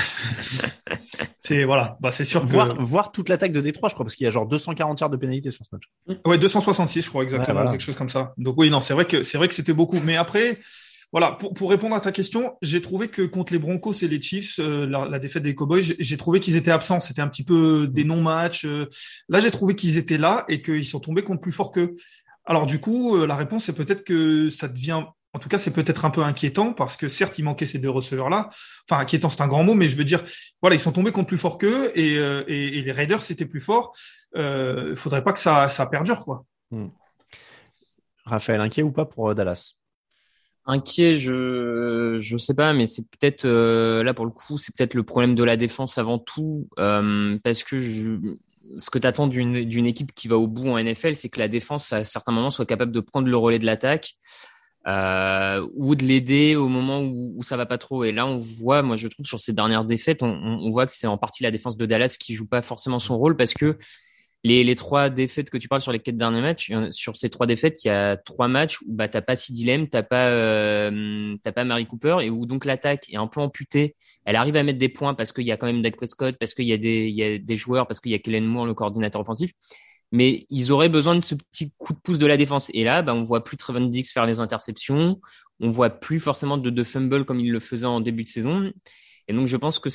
S8: C'est sûr que
S6: voir toute l'attaque de Détroit, je crois, parce qu'il y a genre 240 yards de pénalité sur ce match.
S8: Ouais, 266 je crois exactement, quelque chose comme ça. Donc oui, non, c'est vrai que c'était beaucoup, mais après voilà, pour répondre à ta question, j'ai trouvé que contre les Broncos et les Chiefs, la défaite des Cowboys, j'ai trouvé qu'ils étaient absents. C'était un petit peu des non-matchs. Là, j'ai trouvé qu'ils étaient là et qu'ils sont tombés contre plus fort qu'eux. Alors du coup, la réponse, c'est peut-être que ça devient... En tout cas, c'est peut-être un peu inquiétant parce que certes, il manquait ces deux receveurs-là. Enfin, inquiétant, c'est un grand mot, mais je veux dire, voilà, ils sont tombés contre plus fort qu'eux et les Raiders, c'était plus fort. Faudrait pas que ça perdure, quoi.
S6: Raphaël, inquiet ou pas pour Dallas?
S7: Inquiet, je sais pas, mais c'est peut-être là pour le coup, c'est peut-être le problème de la défense avant tout, parce que ce que t'attends d'une équipe qui va au bout en NFL, c'est que la défense à certains moments soit capable de prendre le relais de l'attaque. Ou de l'aider au moment où ça va pas trop. Et là, on voit, moi, je trouve sur ces dernières défaites, on voit que c'est en partie la défense de Dallas qui joue pas forcément son rôle parce que les 3 défaites que tu parles sur les 4 derniers matchs, sur ces 3 défaites, il y a 3 matchs où bah t'as pas CeeDee Lamb, t'as pas Mary Cooper et où donc l'attaque est un peu amputée. Elle arrive à mettre des points parce qu'il y a quand même Dak Prescott, parce qu'il y a des joueurs, parce qu'il y a Kellen Moore, le coordinateur offensif. Mais ils auraient besoin de ce petit coup de pouce de la défense. Et là, bah, on voit plus Trevon Diggs faire les interceptions. On voit plus forcément de fumble comme il le faisait en début de saison. Et donc, je pense que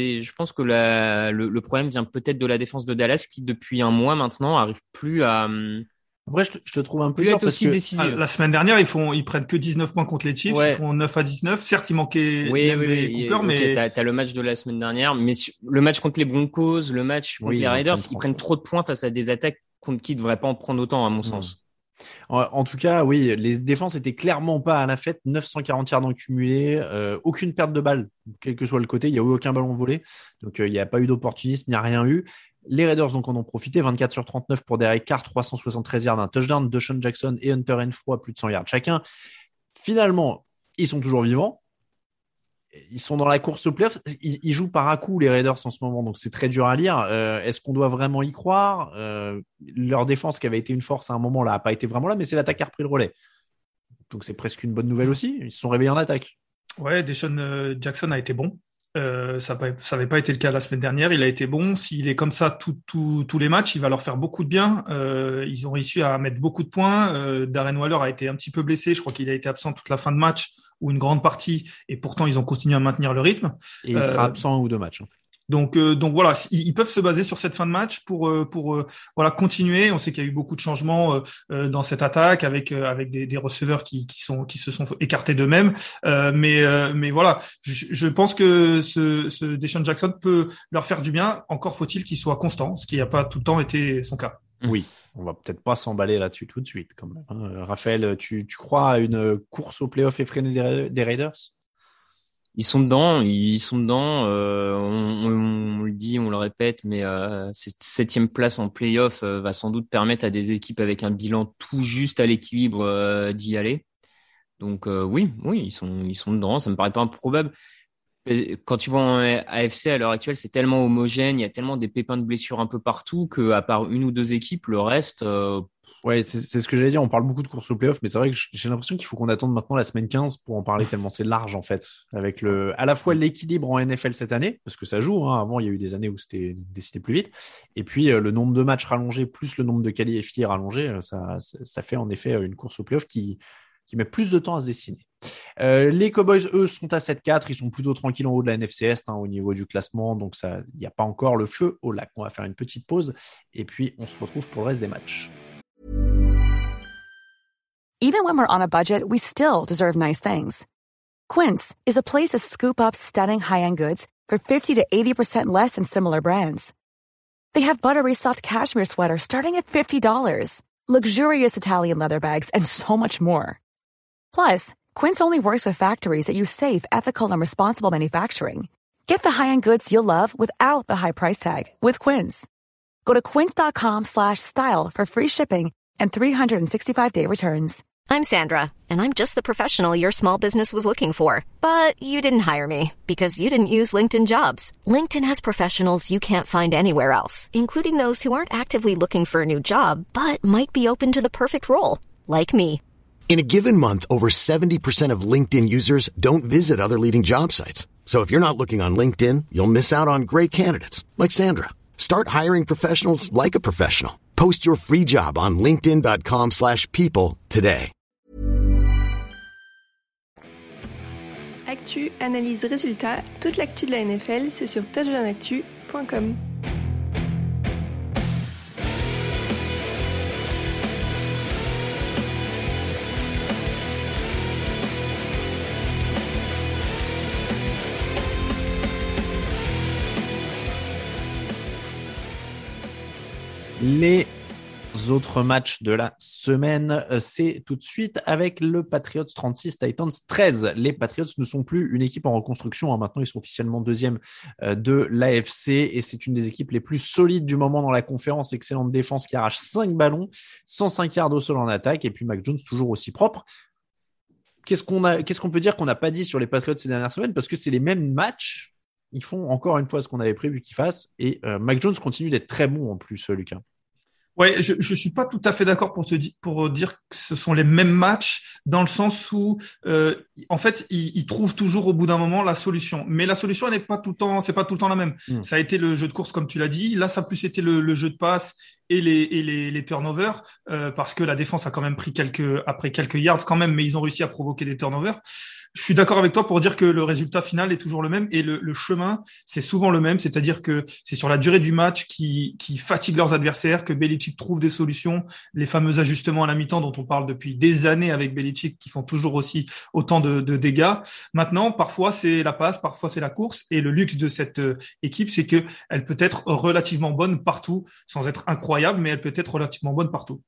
S7: le problème vient peut-être de la défense de Dallas qui, depuis un mois maintenant, arrive plus à,
S6: Après, je te trouve un peu
S7: plus
S6: dur
S7: être
S6: parce
S7: aussi
S6: que
S7: décisif.
S8: La semaine dernière, ils prennent que 19 points contre les Chiefs.
S6: Ouais.
S8: Ils font 9-19. Certes, il manquait
S7: Oui,
S8: Lamb et Cooper,
S7: mais
S8: mais
S7: t'as le match de la semaine dernière, mais le match contre les Broncos, le match contre
S6: Oui,
S7: les
S6: ils en
S7: Raiders,
S6: prennent
S7: ils prennent trop de points face à des attaques contre qui ne devraient pas en prendre autant, à mon sens.
S6: En tout cas, oui, les défenses étaient clairement pas à la fête. 940 yards en cumulé, aucune perte de balle, quel que soit le côté. Il n'y a eu aucun ballon volé. Donc, il n'y a pas eu d'opportunisme, il n'y a rien eu. Les Raiders donc en ont profité. 24 sur 39 pour Derek Carr, 373 yards, un touchdown. DeSean Jackson et Hunter Renfrow à plus de 100 yards chacun. Finalement, ils sont toujours vivants. Ils sont dans la course au playoff. Ils jouent par à coup les Raiders en ce moment, donc c'est très dur à lire. Est-ce qu'on doit vraiment y croire? Leur défense, qui avait été une force à un moment, là, n'a pas été vraiment là, mais c'est l'attaque qui a repris le relais. Donc c'est presque une bonne nouvelle aussi. Ils se sont réveillés en attaque.
S8: ouais, DeSean Jackson a été bon. Ça n'avait pas été le cas la semaine dernière. Il a été bon. S'il est comme ça tous les matchs, il va leur faire beaucoup de bien. Ils ont réussi à mettre beaucoup de points. Darren Waller a été un petit peu blessé. Je crois qu'il a été absent toute la fin de match ou une grande partie. Et pourtant, ils ont continué à maintenir le rythme.
S6: Et il sera absent un ou 2 matchs.
S8: Donc voilà, ils peuvent se baser sur cette fin de match pour voilà continuer. On sait qu'il y a eu beaucoup de changements dans cette attaque avec des receveurs qui se sont écartés d'eux-mêmes. Mais voilà, je pense que ce DeSean Jackson peut leur faire du bien. Encore faut-il qu'il soit constant, ce qui n'a pas tout le temps été son cas.
S6: Oui, on va peut-être pas s'emballer là-dessus tout de suite quand même. Raphaël, tu crois à une course au playoff effrénée des Raiders?
S7: Ils sont dedans. On le dit, on le répète, mais cette 7e place en playoff va sans doute permettre à des équipes avec un bilan tout juste à l'équilibre d'y aller. Donc oui, ils sont dedans. Ça me paraît pas improbable. Quand tu vois en AFC à l'heure actuelle, c'est tellement homogène, il y a tellement des pépins de blessures un peu partout que à part une ou 2 équipes, le reste.
S6: Ouais, c'est ce que j'allais dire. On parle beaucoup de course au playoff, mais c'est vrai que j'ai l'impression qu'il faut qu'on attende maintenant la semaine 15 pour en parler tellement c'est large en fait. Avec à la fois l'équilibre en NFL cette année, parce que ça joue. Hein, avant, il y a eu des années où c'était décidé plus vite. Et puis le nombre de matchs rallongés plus le nombre de qualifiés rallongés, ça fait en effet une course au playoff qui met plus de temps à se dessiner. Les Cowboys, eux, sont à 7-4. Ils sont plutôt tranquilles en haut de la NFC Est au niveau du classement. Donc, il n'y a pas encore le feu au lac. On va faire une petite pause et puis on se retrouve pour le reste des matchs.
S3: Even when we're on a budget, we still deserve nice things. Quince is a place to scoop up stunning high-end goods for 50 to 80% less than similar brands. They have buttery soft cashmere sweaters starting at $50, luxurious Italian leather bags, and so much more. Plus, Quince only works with factories that use safe, ethical, and responsible manufacturing. Get the high-end goods you'll love without the high price tag with Quince. Go to quince.com/style for free shipping and 365-day returns.
S1: I'm Sandra, and I'm just the professional your small business was looking for. But you didn't hire me because you didn't use LinkedIn Jobs. LinkedIn has professionals you can't find anywhere else, including those who aren't actively looking for a new job, but might be open to the perfect role, like me.
S2: In a given month, over 70% of LinkedIn users don't visit other leading job sites. So if you're not looking on LinkedIn, you'll miss out on great candidates like Sandra. Start hiring professionals like a professional. Post your free job on linkedin.com/people today.
S10: Actu, analyse, résultat, toute l'actu de la NFL, c'est sur touchdownactu.com.
S6: Les autres matchs de la semaine, c'est tout de suite avec le Patriots 36, Titans 13. Les Patriots ne sont plus une équipe en reconstruction, hein. Maintenant ils sont officiellement deuxième de l'AFC et c'est une des équipes les plus solides du moment dans la conférence. Excellente défense qui arrache 5 ballons, 105 yards au sol en attaque et puis Mac Jones toujours aussi propre. Qu'est-ce qu'on peut dire qu'on n'a pas dit sur les Patriots ces dernières semaines, parce que c'est les mêmes matchs, ils font encore une fois ce qu'on avait prévu qu'ils fassent et Mac Jones continue d'être très bon en plus, Lucas.
S8: Ouais, je suis pas tout à fait d'accord pour dire que ce sont les mêmes matchs, dans le sens où en fait ils trouvent toujours au bout d'un moment la solution, mais la solution elle n'est pas tout le temps, c'est pas tout le temps la même. Ça a été le jeu de course comme tu l'as dit, là ça a plus été le jeu de passe et les turnovers, parce que la défense a quand même pris quelques yards quand même, mais ils ont réussi à provoquer des turnovers. Je suis d'accord avec toi pour dire que le résultat final est toujours le même et le chemin, c'est souvent le même, c'est-à-dire que c'est sur la durée du match qui fatigue leurs adversaires, que Belichick trouve des solutions, les fameux ajustements à la mi-temps dont on parle depuis des années avec Belichick qui font toujours aussi autant de dégâts. Maintenant, parfois c'est la passe, parfois c'est la course et le luxe de cette équipe, c'est que elle peut être relativement bonne partout, sans être incroyable, mais elle peut être relativement bonne partout.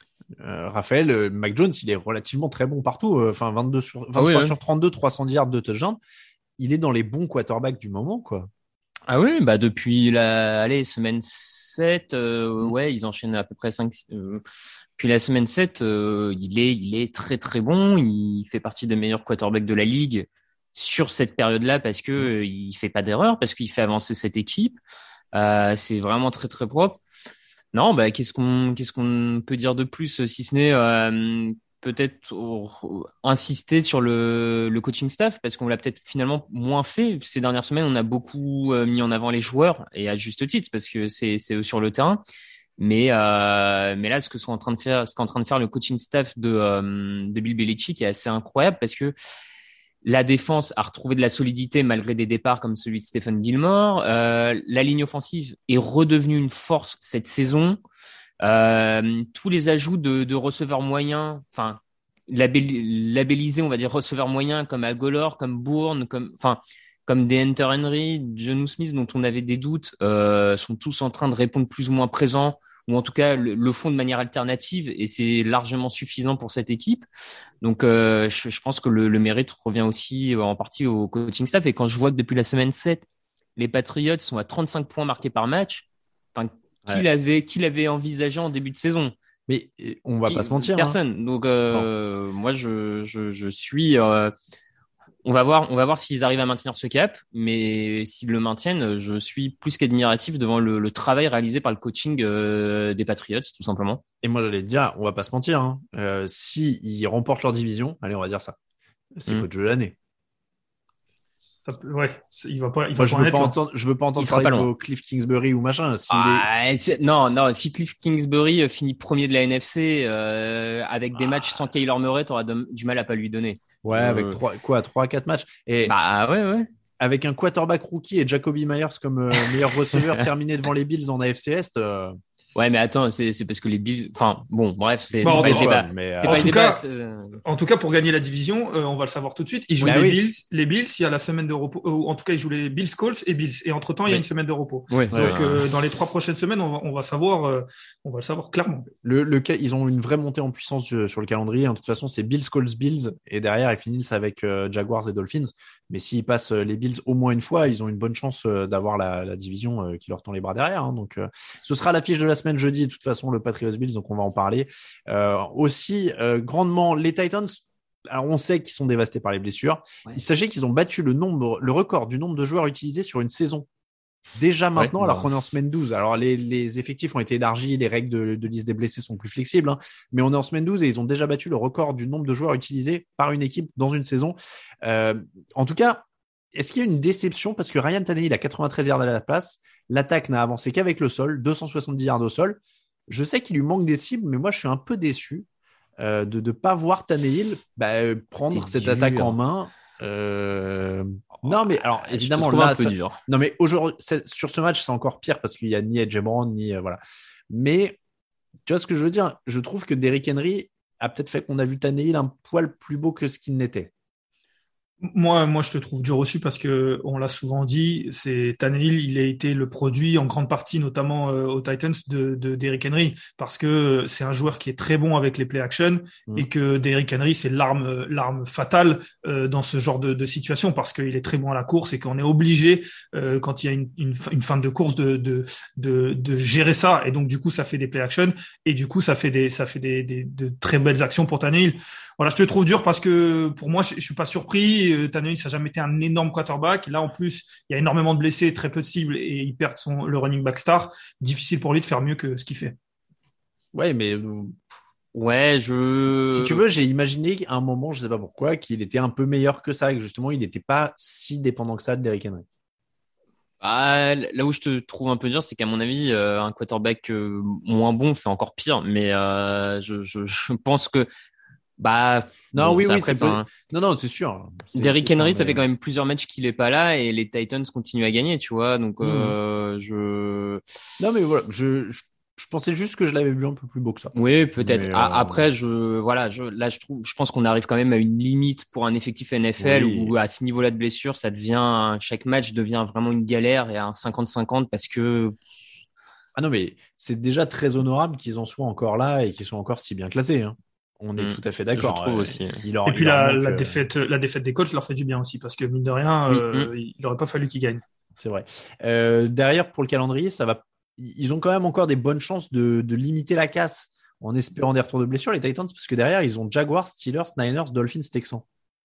S6: Raphaël, Mac Jones, il est relativement très bon partout. 23 sur 32, 310 yards de touchdown. Il est dans les bons quarterbacks du moment, quoi.
S7: Ah oui, depuis semaine 7, ils enchaînent à peu près 5. Puis la semaine 7, il est très très bon. Il fait partie des meilleurs quarterbacks de la ligue sur cette période-là parce que il fait pas d'erreur, parce qu'il fait avancer cette équipe. C'est vraiment très très propre. Non, qu'est-ce qu'on peut dire de plus, si ce n'est peut-être insister sur le coaching staff, parce qu'on l'a peut-être finalement moins fait ces dernières semaines. On a beaucoup mis en avant les joueurs et à juste titre parce que c'est eux sur le terrain. Mais là, ce qu'est en train de faire le coaching staff de Bill Belichick est assez incroyable parce que la défense a retrouvé de la solidité malgré des départs comme celui de Stephen Gilmore. La ligne offensive est redevenue une force cette saison. Tous les ajouts de receveurs moyens, enfin labellisés, on va dire receveurs moyens comme Agholor, comme Bourne, comme des Hunter Henry, Jonnu Smith dont on avait des doutes, sont tous en train de répondre plus ou moins présents, ou en tout cas le font de manière alternative, et c'est largement suffisant pour cette équipe. Donc je pense que le mérite revient aussi en partie au coaching staff. Et quand je vois que depuis la semaine 7, les Patriots sont à 35 points marqués par match, qui l'avait envisagé en début de saison?
S6: Mais on va pas se mentir.
S7: Personne. Donc moi je suis... On va voir s'ils arrivent à maintenir ce cap, mais s'ils le maintiennent, je suis plus qu'admiratif devant le travail réalisé par le coaching des Patriots, tout simplement.
S6: Et moi, j'allais te dire, on va pas se mentir, s'ils remportent leur division, allez, on va dire ça, c'est coach de l'année.
S8: Il va pas.
S6: Je veux pas entendre parler de Cliff Kingsbury ou machin.
S7: Non, si Cliff Kingsbury finit premier de la NFC avec des matchs sans Kyler Murray, t'auras du mal à pas lui donner.
S6: Ouais, avec 3-4 matchs. Et
S7: ouais.
S6: Avec un quarterback rookie et Jacoby Myers comme meilleur receveur terminé devant les Bills en AFC Est.
S7: Ouais, mais attends, c'est parce que les Bills. Enfin, bon, bref, c'est
S8: pas
S7: le débat.
S8: C'est pas le débat. En tout cas, pour gagner la division, on va le savoir tout de suite. Ils jouent Bills. Les Bills, il y a la semaine de repos. En tout cas, ils jouent les Bills, Colts et Bills. Et entre temps, il y a une semaine de repos.
S7: Ouais,
S8: donc, dans les 3 prochaines semaines, on va savoir clairement.
S6: Ils ont une vraie montée en puissance sur le calendrier. De toute façon, c'est Bills, Colts, Bills. Et derrière, ils finissent avec Jaguars et Dolphins. Mais s'ils passent les Bills au moins une fois, ils ont une bonne chance d'avoir la division qui leur tend les bras derrière. Donc, ce sera l'affiche de la semaine jeudi. De toute façon, le Patriots Bills, donc on va en parler. Aussi, grandement, les Titans. Alors, on sait qu'ils sont dévastés par les blessures. Ouais. Il s'agit qu'ils ont battu le record du nombre de joueurs utilisés sur une saison. Déjà maintenant, alors qu'on est en semaine 12. Alors, les effectifs ont été élargis, les règles de liste des blessés sont plus flexibles, mais on est en semaine 12 et ils ont déjà battu le record du nombre de joueurs utilisés par une équipe dans une saison. En tout cas, est-ce qu'il y a une déception? Parce que Ryan Tannehill a 93 yards à la place. L'attaque n'a avancé qu'avec le sol, 270 yards au sol. Je sais qu'il lui manque des cibles, mais moi, je suis un peu déçu de ne pas voir Tannehill prendre cette attaque en main. Non, mais alors évidemment là, non mais aujourd'hui sur ce match c'est encore pire parce qu'il y a ni AJ Brown ni voilà. Mais tu vois ce que je veux dire? Je trouve que Derrick Henry a peut-être fait qu'on a vu Tannehill un poil plus beau que ce qu'il n'était.
S8: Moi, je te trouve dur aussi parce que on l'a souvent dit, c'est Tannehill, il a été le produit en grande partie, notamment aux Titans, de Derrick Henry, parce que c'est un joueur qui est très bon avec les play action et que Derrick Henry, c'est l'arme fatale dans ce genre de situation, parce qu'il est très bon à la course et qu'on est obligé quand il y a une fin de course de gérer ça, et donc du coup ça fait des play action et du coup ça fait de très belles actions pour Tannehill. Voilà, je te trouve dur parce que pour moi, je suis pas surpris. Tannehill, ça n'a jamais été un énorme quarterback. Là, en plus, il y a énormément de blessés, très peu de cibles et il perd le running back star. Difficile pour lui de faire mieux que ce qu'il fait.
S6: Ouais, mais
S7: Ouais,
S6: si tu veux, j'ai imaginé à un moment, je sais pas pourquoi, qu'il était un peu meilleur que ça, et que justement, il n'était pas si dépendant que ça de Derrick Henry.
S7: Là où je te trouve un peu dur, c'est qu'à mon avis, un quarterback moins bon fait encore pire. Mais je pense que
S6: Non,
S7: bon,
S6: oui,
S7: après,
S6: non, c'est sûr.
S7: Derrick
S6: C'est
S7: Henry,
S6: sûr,
S7: ça fait quand même plusieurs matchs qu'il est pas là et les Titans continuent à gagner, tu vois. Donc
S6: Non, mais voilà, je pensais juste que je l'avais vu un peu plus beau que ça.
S7: oui, peut-être.
S6: Mais,
S7: Après, je pense qu'on arrive quand même à une limite pour un effectif NFL
S6: Oui.
S7: où à ce niveau-là de blessure, chaque match devient vraiment une galère et un 50-50 parce que
S6: Ah non, mais c'est déjà très honorable qu'ils en soient encore là et qu'ils soient encore si bien classés, hein. On est tout à fait d'accord.
S7: Je trouve aussi.
S8: Et puis la défaite des Colts leur fait du bien aussi, parce que mine de rien, il n'aurait pas fallu qu'ils gagnent.
S6: C'est vrai. Derrière, pour le calendrier, ils ont quand même encore des bonnes chances de limiter la casse en espérant des retours de blessures, les Titans, parce que derrière, ils ont Jaguars, Steelers, Niners, Dolphins, Texans.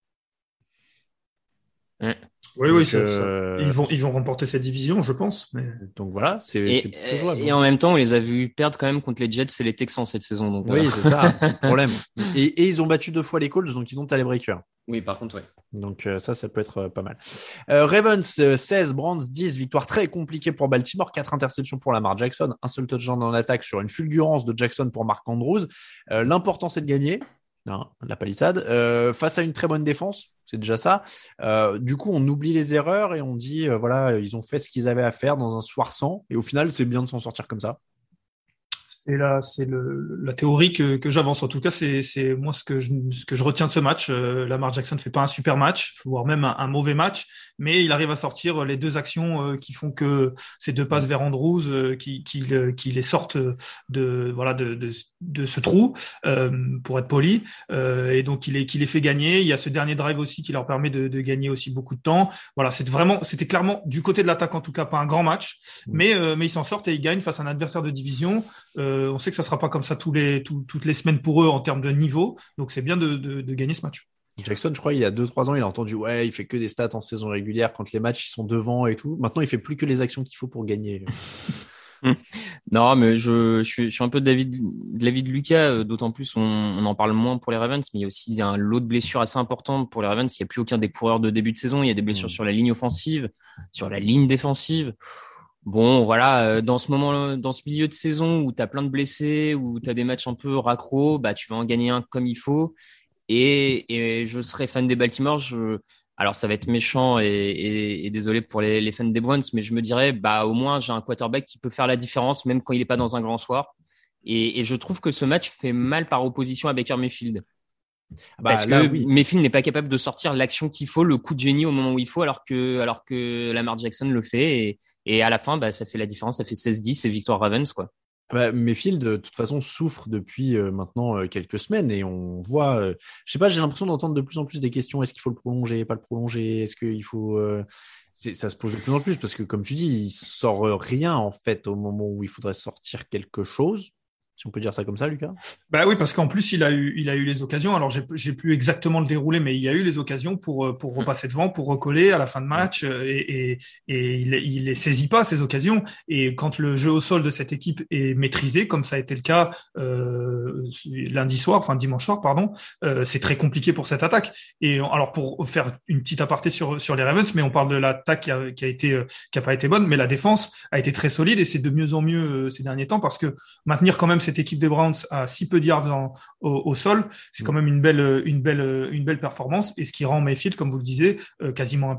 S8: Oui, ils vont remporter cette division, je pense. Mais...
S6: Donc voilà, c'est plutôt jouable.
S7: Et en même temps, on les a vus perdre quand même contre les Jets et les Texans cette saison. Donc,
S6: oui, c'est ça, petit problème. Et ils ont battu 2 fois les Colts, donc ils ont tie-breaker.
S7: Oui, par contre, oui.
S6: Donc ça peut être pas mal. Ravens 16, Browns 10, victoire très compliquée pour Baltimore, 4 interceptions pour Lamar Jackson, un seul touchdown dans l'attaque sur une fulgurance de Jackson pour Mark Andrews. L'important, c'est de gagner. Non, la palissade. Face à une très bonne défense, c'est déjà ça. Du coup, on oublie les erreurs et on dit, voilà, ils ont fait ce qu'ils avaient à faire dans un soir sans. Et au final, c'est bien de s'en sortir comme ça.
S8: Et là, c'est la théorie que j'avance. En tout cas, c'est moi ce que je retiens de ce match. Lamar Jackson ne fait pas un super match, voire même un mauvais match, mais il arrive à sortir les 2 actions qui font que ces 2 passes vers Andrews qui les sortent de ce trou, pour être poli. Et donc qui les fait gagner. Il y a ce dernier drive aussi qui leur permet de gagner aussi beaucoup de temps. Voilà, c'était clairement du côté de l'attaque, en tout cas pas un grand match, mais ils s'en sortent et ils gagnent face à un adversaire de division. On sait que ça sera pas comme ça toutes les semaines pour eux en termes de niveau, donc c'est bien de gagner ce match.
S6: Jackson, je crois, il y a 2-3 ans, il a entendu il fait que des stats en saison régulière quand les matchs ils sont devant et tout. Maintenant, il fait plus que les actions qu'il faut pour gagner.
S7: Non, mais je suis un peu de l'avis de Lucas, d'autant plus on en parle moins pour les Ravens, mais il y a aussi un lot de blessures assez importantes pour les Ravens. Il n'y a plus aucun des coureurs de début de saison, il y a des blessures sur la ligne offensive, sur la ligne défensive. Bon, voilà, dans ce milieu de saison où t'as plein de blessés, où t'as des matchs un peu raccro, tu vas en gagner un comme il faut. Et je serais fan des Baltimore. Alors ça va être méchant et désolé pour les fans des Browns, mais je me dirais, au moins j'ai un quarterback qui peut faire la différence, même quand il est pas dans un grand soir. Et je trouve que ce match fait mal par opposition à Baker Mayfield. Parce que Mayfield n'est pas capable de sortir l'action qu'il faut, le coup de génie au moment où il faut, alors que Lamar Jackson le fait. Et à la fin, ça fait la différence, ça fait 16-10 et victoire Ravens, quoi.
S6: Mayfield, de toute façon, souffre depuis maintenant quelques semaines et on voit, je sais pas, j'ai l'impression d'entendre de plus en plus des questions. Est-ce qu'il faut le prolonger, pas le prolonger? Est-ce qu'il faut... ça se pose de plus en plus parce que, comme tu dis, il sort rien en fait au moment où il faudrait sortir quelque chose. Si on peut dire ça comme ça, Lucas.
S8: Oui, parce qu'en plus il a eu les occasions. Alors j'ai plus exactement le déroulé, mais il y a eu les occasions pour repasser devant, pour recoller à la fin de match, et il les saisit pas, ces occasions. Et quand le jeu au sol de cette équipe est maîtrisé, comme ça a été le cas dimanche soir, pardon, c'est très compliqué pour cette attaque. Et alors pour faire une petite aparté sur les Ravens, mais on parle de l'attaque qui a pas été bonne, mais la défense a été très solide et c'est de mieux en mieux ces derniers temps, parce que maintenir quand même cette équipe des Browns à si peu de yards au sol, c'est quand même une belle performance, et ce qui rend Mayfield, comme vous le disiez, quasiment impuissant.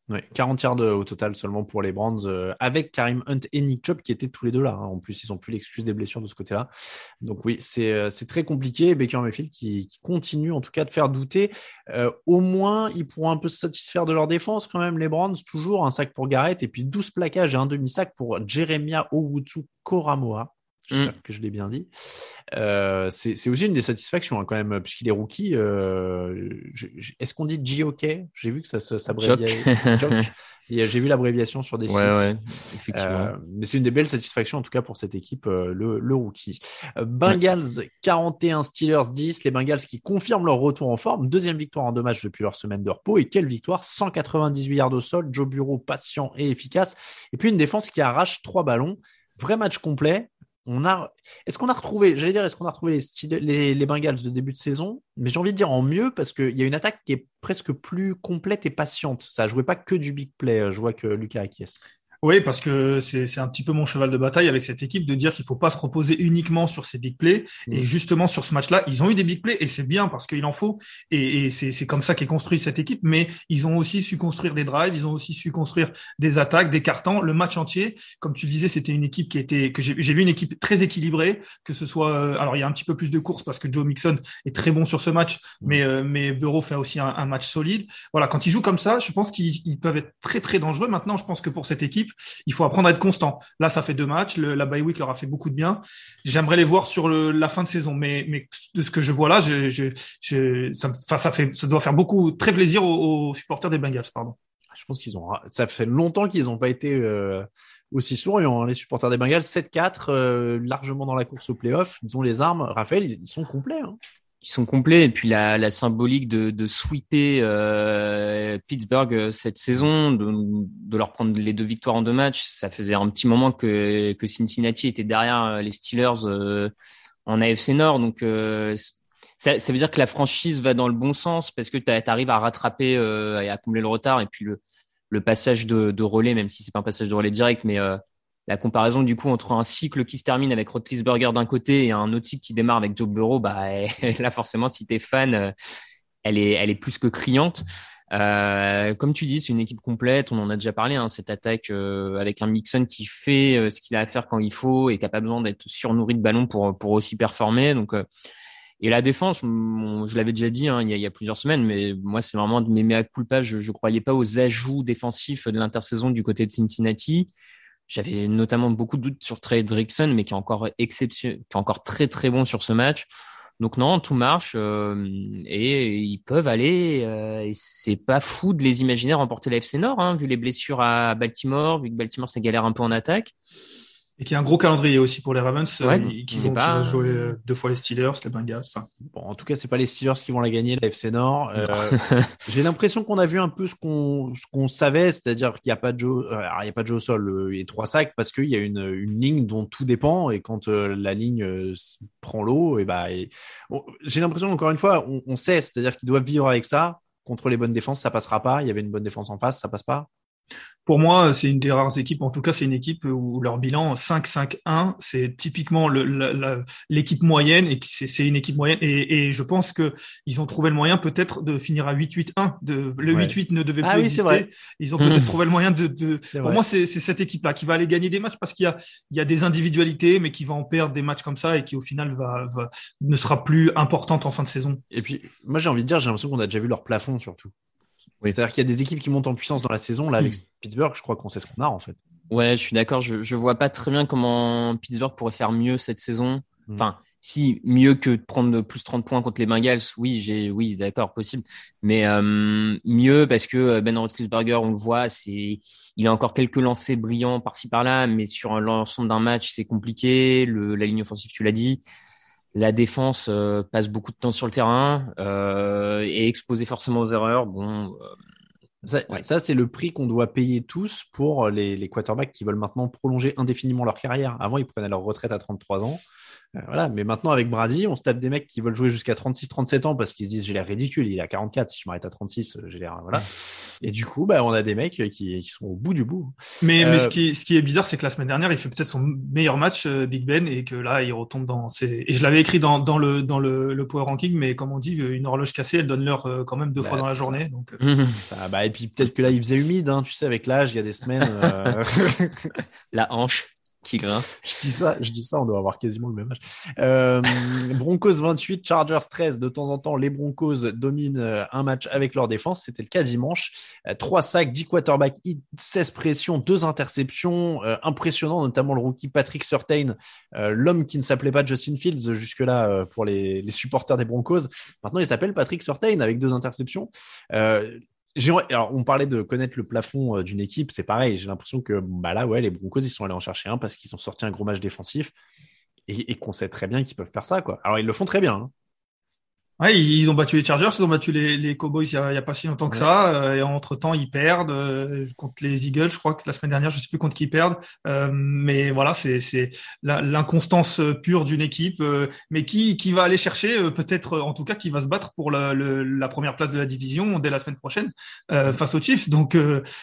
S6: Ouais, 40 yards au total seulement pour les Browns, avec Kareem Hunt et Nick Chubb qui étaient tous les deux là. En plus, ils n'ont plus l'excuse des blessures de ce côté-là. Donc oui, c'est très compliqué. Baker Mayfield qui continue en tout cas de faire douter. Au moins, ils pourront un peu se satisfaire de leur défense quand même, les Browns. Toujours un sac pour Garrett et puis 12 plaquages et un demi-sac pour Jeremiah Owusu-Koramoah. J'espère que je l'ai bien dit. C'est aussi une des satisfactions quand même, puisqu'il est rookie. Est-ce qu'on dit JOK? J'ai vu que ça s'abréviait. Jock. Et j'ai vu l'abréviation sur des sites.
S7: Ouais, effectivement.
S6: Mais c'est une des belles satisfactions en tout cas pour cette équipe, le rookie. Bengals 41, Steelers 10. Les Bengals qui confirment leur retour en forme. Deuxième victoire en 2 matchs depuis leur semaine de repos. Et quelle victoire! 198 yards au sol. Joe Burrow patient et efficace. Et puis une défense qui arrache 3 ballons. Vrai match complet. Est-ce qu'on a retrouvé les Bengals de début de saison, mais j'ai envie de dire en mieux parce qu'il y a une attaque qui est presque plus complète et patiente. Ça jouait pas que du big play. Je vois que Lucas acquiesce.
S8: Oui, parce que c'est un petit peu mon cheval de bataille avec cette équipe de dire qu'il faut pas se reposer uniquement sur ces big plays. Et justement, sur ce match-là, ils ont eu des big plays et c'est bien parce qu'il en faut. Et c'est comme ça qu'est construite cette équipe. Mais ils ont aussi su construire des drives, ils ont aussi su construire des attaques, des cartons, le match entier. Comme tu le disais, c'était une équipe j'ai vu une équipe très équilibrée, que ce soit, alors il y a un petit peu plus de courses parce que Joe Mixon est très bon sur ce match, mais Burrow fait aussi un match solide. Voilà, quand ils jouent comme ça, je pense qu'ils peuvent être très très dangereux. Maintenant, je pense que pour cette équipe, il faut apprendre à être constant. Là, ça fait 2 matchs. La bye week leur a fait beaucoup de bien. J'aimerais les voir sur la fin de saison, mais de ce que je vois là, ça doit faire très plaisir aux supporters des Bengals, pardon.
S6: Je pense ça fait longtemps qu'ils n'ont pas été aussi souriants, hein, les supporters des Bengals. 7-4, largement dans la course au playoff. Ils ont les armes. Raphaël, ils sont complets, hein.
S7: Ils sont complets et puis la symbolique de sweeper Pittsburgh cette saison, de leur prendre les 2 victoires en 2 matchs, ça faisait un petit moment que Cincinnati était derrière les Steelers en AFC Nord, donc ça veut dire que la franchise va dans le bon sens parce que t'arrives à rattraper et à combler le retard et puis le passage de relais, même si c'est pas un passage de relais direct, mais la comparaison du coup entre un cycle qui se termine avec Roethlisberger d'un côté et un autre cycle qui démarre avec Joe Burrow, là forcément si t'es fan, elle est plus que criante. Comme tu dis, c'est une équipe complète. On en a déjà parlé, hein, cette attaque avec un Mixon qui fait ce qu'il a à faire quand il faut et qui a pas besoin d'être surnourri de ballons pour aussi performer. Donc et la défense, je l'avais déjà dit, hein, il y a plusieurs semaines, mais moi c'est vraiment de mes mea culpa. Je croyais pas aux ajouts défensifs de l'intersaison du côté de Cincinnati. J'avais notamment beaucoup de doutes sur Trey Hendrickson, mais qui est encore exceptionnel, qui est encore très très bon sur ce match. Donc non, tout marche et ils peuvent aller. Et c'est pas fou de les imaginer remporter la FC Nord, hein, vu les blessures à Baltimore, vu que Baltimore ça galère un peu en attaque.
S8: Et qu'il y a un gros calendrier aussi pour les Ravens, qui vont jouer 2 fois les Steelers, les Bengals.
S6: Bon, en tout cas, c'est pas les Steelers qui vont la gagner, la FC Nord. J'ai l'impression qu'on a vu un peu ce qu'on savait, c'est-à-dire qu'il n'y a pas de Joe, il y a pas de Joe au sol et 3 sacs parce qu'il y a une ligne dont tout dépend et quand la ligne prend l'eau, j'ai l'impression encore une fois, on sait, c'est-à-dire qu'ils doivent vivre avec ça. Contre les bonnes défenses, ça passera pas. Il y avait une bonne défense en face, ça passe pas.
S8: Pour moi, c'est une des rares équipes, en tout cas, c'est une équipe où leur bilan 5-5-1, c'est typiquement l'équipe moyenne et c'est une équipe moyenne et je pense que ils ont trouvé le moyen peut-être de finir à 8-8-1. Le 8-8 ne devait plus exister.
S6: Vrai.
S8: Ils ont peut-être trouvé le moyen pour moi, c'est cette équipe-là qui va aller gagner des matchs parce qu'il y a des individualités, mais qui va en perdre des matchs comme ça et qui au final ne sera plus importante en fin de saison.
S6: Et puis, moi, j'ai envie de dire, j'ai l'impression qu'on a déjà vu leur plafond surtout. Oui. C'est-à-dire qu'il y a des équipes qui montent en puissance dans la saison. Là, avec Pittsburgh, je crois qu'on sait ce qu'on a, en fait.
S7: Ouais, je suis d'accord. Je vois pas très bien comment Pittsburgh pourrait faire mieux cette saison. Enfin, si, mieux que de prendre plus 30 points contre les Bengals. Oui, d'accord, possible. Mais, mieux parce que Ben Roethlisberger, on le voit, il a encore quelques lancers brillants par-ci par-là, mais sur l'ensemble d'un match, c'est compliqué. La ligne offensive, tu l'as dit. La défense passe beaucoup de temps sur le terrain et exposée forcément aux erreurs. Bon,
S6: ça, c'est le prix qu'on doit payer tous pour les quarterbacks qui veulent maintenant prolonger indéfiniment leur carrière. Avant, ils prenaient leur retraite à 33 ans. Voilà, mais maintenant avec Brady, on se tape des mecs qui veulent jouer jusqu'à 36-37 ans parce qu'ils se disent j'ai l'air ridicule, il est à 44, si je m'arrête à 36, j'ai l'air voilà. Et du coup, on a des mecs qui sont au bout du bout.
S8: Mais ce qui est bizarre, c'est que la semaine dernière, il fait peut-être son meilleur match Big Ben et que là, il retombe et je l'avais écrit dans le power ranking, mais comme on dit, une horloge cassée, elle donne l'heure quand même 2 fois dans la journée. Donc
S6: et puis peut-être que là, il faisait humide, hein, tu sais, avec l'âge, il y a des semaines.
S7: La hanche qui grince.
S6: Je dis ça, on doit avoir quasiment le même âge. Broncos 28, Chargers 13. De temps en temps, les Broncos dominent un match avec leur défense. C'était le cas dimanche. 3 sacs, 10 quarterbacks hits, 16 pressions, 2 interceptions. Impressionnant, notamment le rookie Patrick Surtain, l'homme qui ne s'appelait pas Justin Fields jusque-là pour les supporters des Broncos. Maintenant, il s'appelle Patrick Surtain avec 2 interceptions. Alors, on parlait de connaître le plafond d'une équipe, c'est pareil. J'ai l'impression que là, ouais, les Broncos, ils sont allés en chercher un parce qu'ils ont sorti un gros match défensif et qu'on sait très bien qu'ils peuvent faire ça, quoi. Alors, ils le font très bien, hein.
S8: Ouais, ils ont battu les Chargers, ils ont battu les Cowboys il y a pas si longtemps que ça, et entre-temps ils perdent contre les Eagles, je crois que la semaine dernière, je sais plus contre qui ils perdent, mais voilà, c'est l'inconstance pure d'une équipe, mais qui va aller chercher peut-être, en tout cas, qui va se battre pour la première place de la division dès la semaine prochaine face aux Chiefs, donc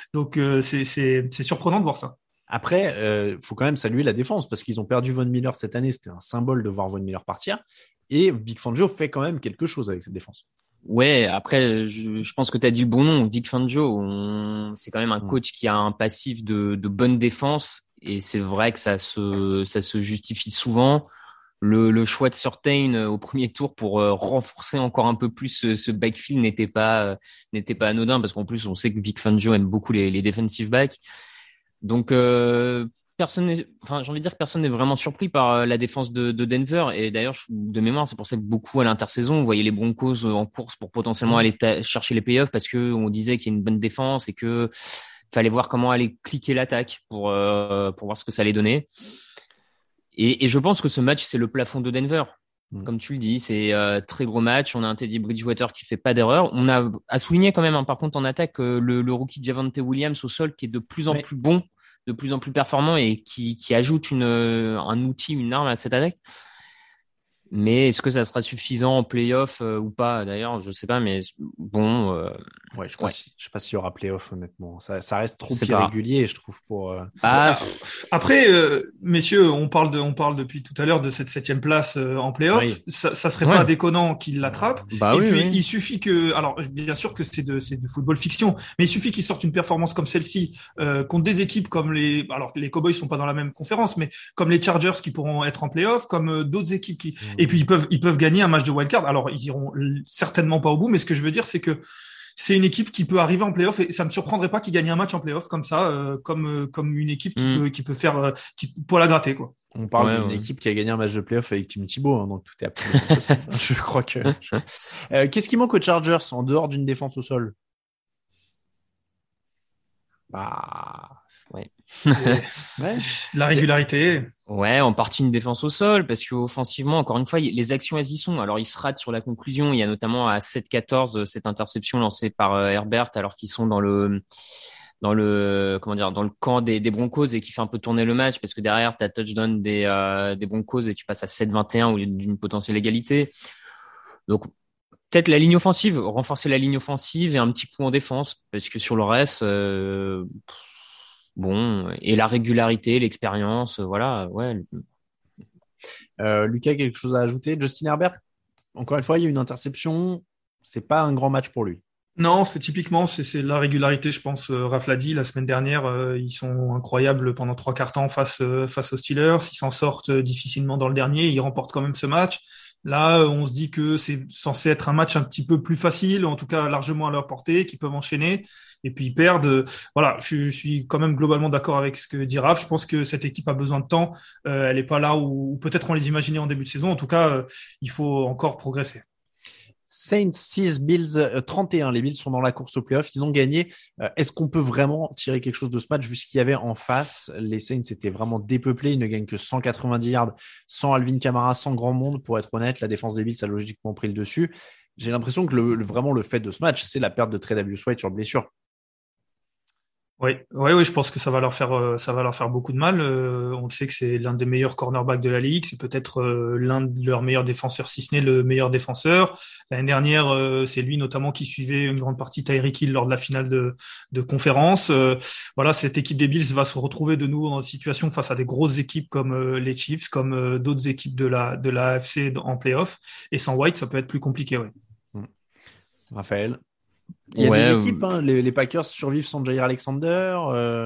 S8: c'est surprenant de voir ça.
S6: Après, faut quand même saluer la défense parce qu'ils ont perdu Von Miller cette année. C'était un symbole de voir Von Miller partir. Et Vic Fangio fait quand même quelque chose avec cette défense.
S7: Ouais, après, je pense que tu as dit le bon nom. Vic Fangio, c'est quand même un coach qui a un passif de bonne défense. Et c'est vrai que ça se justifie souvent. Le choix de Surtain au premier tour pour renforcer encore un peu plus ce backfield n'était pas anodin parce qu'en plus, on sait que Vic Fangio aime beaucoup les defensive backs. Donc, j'ai envie de dire que personne n'est vraiment surpris par la défense de Denver. Et d'ailleurs, de mémoire, c'est pour ça que beaucoup à l'intersaison, on voyait les Broncos en course pour potentiellement aller chercher les playoffs parce que on disait qu'il y a une bonne défense et que fallait voir comment aller cliquer l'attaque pour voir ce que ça allait donner. Et je pense que ce match, c'est le plafond de Denver. Comme tu le dis, c'est très gros match. On a un Teddy Bridgewater qui fait pas d'erreur. On a à souligner quand même, par contre, en attaque, le rookie Javonte Williams au sol qui est de plus en plus bon, de plus en plus performant et qui ajoute un outil, une arme à cette attaque. Mais est-ce que ça sera suffisant en play-off ou pas? D'ailleurs, je sais pas, mais bon.
S6: Ouais, je sais pas s'il y aura play-off, honnêtement. Ça reste trop irrégulier, je trouve.
S8: Après, messieurs, on parle depuis tout à l'heure de cette 7e place en play-off. Oui. Ça serait pas déconnant qu'ils l'attrapent. Il suffit que, alors bien sûr que c'est du football fiction, mais il suffit qu'ils sortent une performance comme celle-ci contre des équipes comme les Cowboys sont pas dans la même conférence, mais comme les Chargers qui pourront être en play-off, comme d'autres équipes qui. Et puis ils peuvent gagner un match de wildcard. Alors ils iront certainement pas au bout, mais ce que je veux dire c'est que c'est une équipe qui peut arriver en play-off et ça me surprendrait pas qu'ils gagnent un match en play-off comme ça, comme une équipe qui peut faire pour la gratter, quoi.
S6: On parle d'une équipe qui a gagné un match de play-off avec Tim Tebow, hein, donc tout est absolument possible. Je crois que. Qu'est-ce qui manque aux Chargers en dehors d'une défense au sol?
S8: La régularité.
S7: Ouais, en partie une défense au sol, parce qu'offensivement, encore une fois, les actions, elles y sont. Alors, ils se ratent sur la conclusion. Il y a notamment à 7-14 cette interception lancée par Herbert, alors qu'ils sont dans le camp des Broncos et qui fait un peu tourner le match, parce que derrière, t'as touchdown des Broncos et tu passes à 7-21 au lieu d'une potentielle égalité. Donc, peut-être la ligne offensive, renforcer la ligne offensive et un petit coup en défense, parce que sur le reste, et la régularité, l'expérience, voilà, ouais.
S6: Lucas, quelque chose à ajouter? Justin Herbert, encore une fois, il y a une interception, c'est pas un grand match pour lui.
S8: Non, c'est la régularité, je pense. Raph l'a dit la semaine dernière, ils sont incroyables pendant 3/4 temps face aux Steelers. Ils s'en sortent difficilement dans le dernier, ils remportent quand même ce match. Là, on se dit que c'est censé être un match un petit peu plus facile, en tout cas largement à leur portée, qu'ils peuvent enchaîner. Et puis ils perdent. Voilà, je suis quand même globalement d'accord avec ce que dit Raph. Je pense que cette équipe a besoin de temps. Elle est pas là où peut-être on les imaginait en début de saison. En tout cas, il faut encore progresser.
S6: Saints 6, Bills 31. Les Bills sont dans la course au playoff. Ils ont gagné. Est-ce qu'on peut vraiment tirer quelque chose de ce match vu ce qu'il y avait en face? Les Saints étaient vraiment dépeuplés. Ils ne gagnent que 190 yards sans Alvin Kamara, sans grand monde. Pour être honnête, la défense des Bills a logiquement pris le dessus. J'ai l'impression que vraiment le fait de ce match, c'est la perte de Tre'Davious White sur blessure.
S8: Oui, je pense que ça va leur faire beaucoup de mal. On le sait que c'est l'un des meilleurs cornerbacks de la ligue, c'est peut-être l'un de leurs meilleurs défenseurs, si ce n'est le meilleur défenseur. L'année dernière, c'est lui notamment qui suivait une grande partie Tyreek Hill lors de la finale de conférence. Voilà, cette équipe des Bills va se retrouver de nouveau dans une situation face à des grosses équipes comme les Chiefs, comme d'autres équipes de la AFC en play-off. Et sans White, ça peut être plus compliqué, ouais.
S6: Raphaël. Il y a des équipes, hein, les Packers survivent sans Jair Alexander.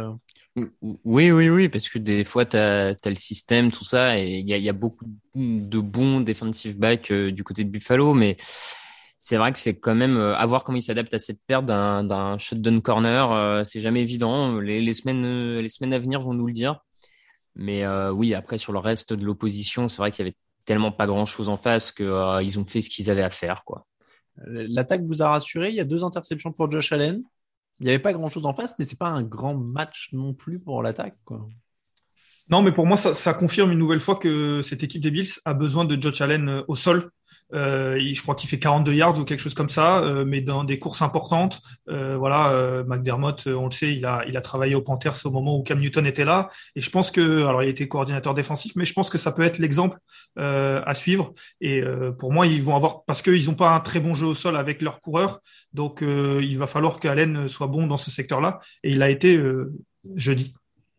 S7: Oui, parce que des fois, t'as le système, tout ça, et il y a beaucoup de bons defensive backs du côté de Buffalo, mais c'est vrai que c'est quand même à voir comment ils s'adaptent à cette perte d'un shotgun corner. C'est jamais évident. Les semaines à venir vont nous le dire. Mais oui, après sur le reste de l'opposition, c'est vrai qu'il y avait tellement pas grand-chose en face que ils ont fait ce qu'ils avaient à faire, quoi.
S6: L'attaque vous a rassuré. Il y a 2 interceptions pour Josh Allen. Il n'y avait pas grand-chose en face, mais c'est pas un grand match non plus pour l'attaque, quoi.
S8: Non, mais pour moi, ça confirme une nouvelle fois que cette équipe des Bills a besoin de Josh Allen au sol. Je crois qu'il fait 42 yards ou quelque chose comme ça, mais dans des courses importantes. McDermott, on le sait, il a travaillé aux Panthers au moment où Cam Newton était là. Et je pense alors il était coordinateur défensif, mais je pense que ça peut être l'exemple à suivre. Et pour moi, ils vont avoir, parce qu'ils n'ont pas un très bon jeu au sol avec leurs coureurs, donc il va falloir qu'Allen soit bon dans ce secteur-là. Et il a été jeudi.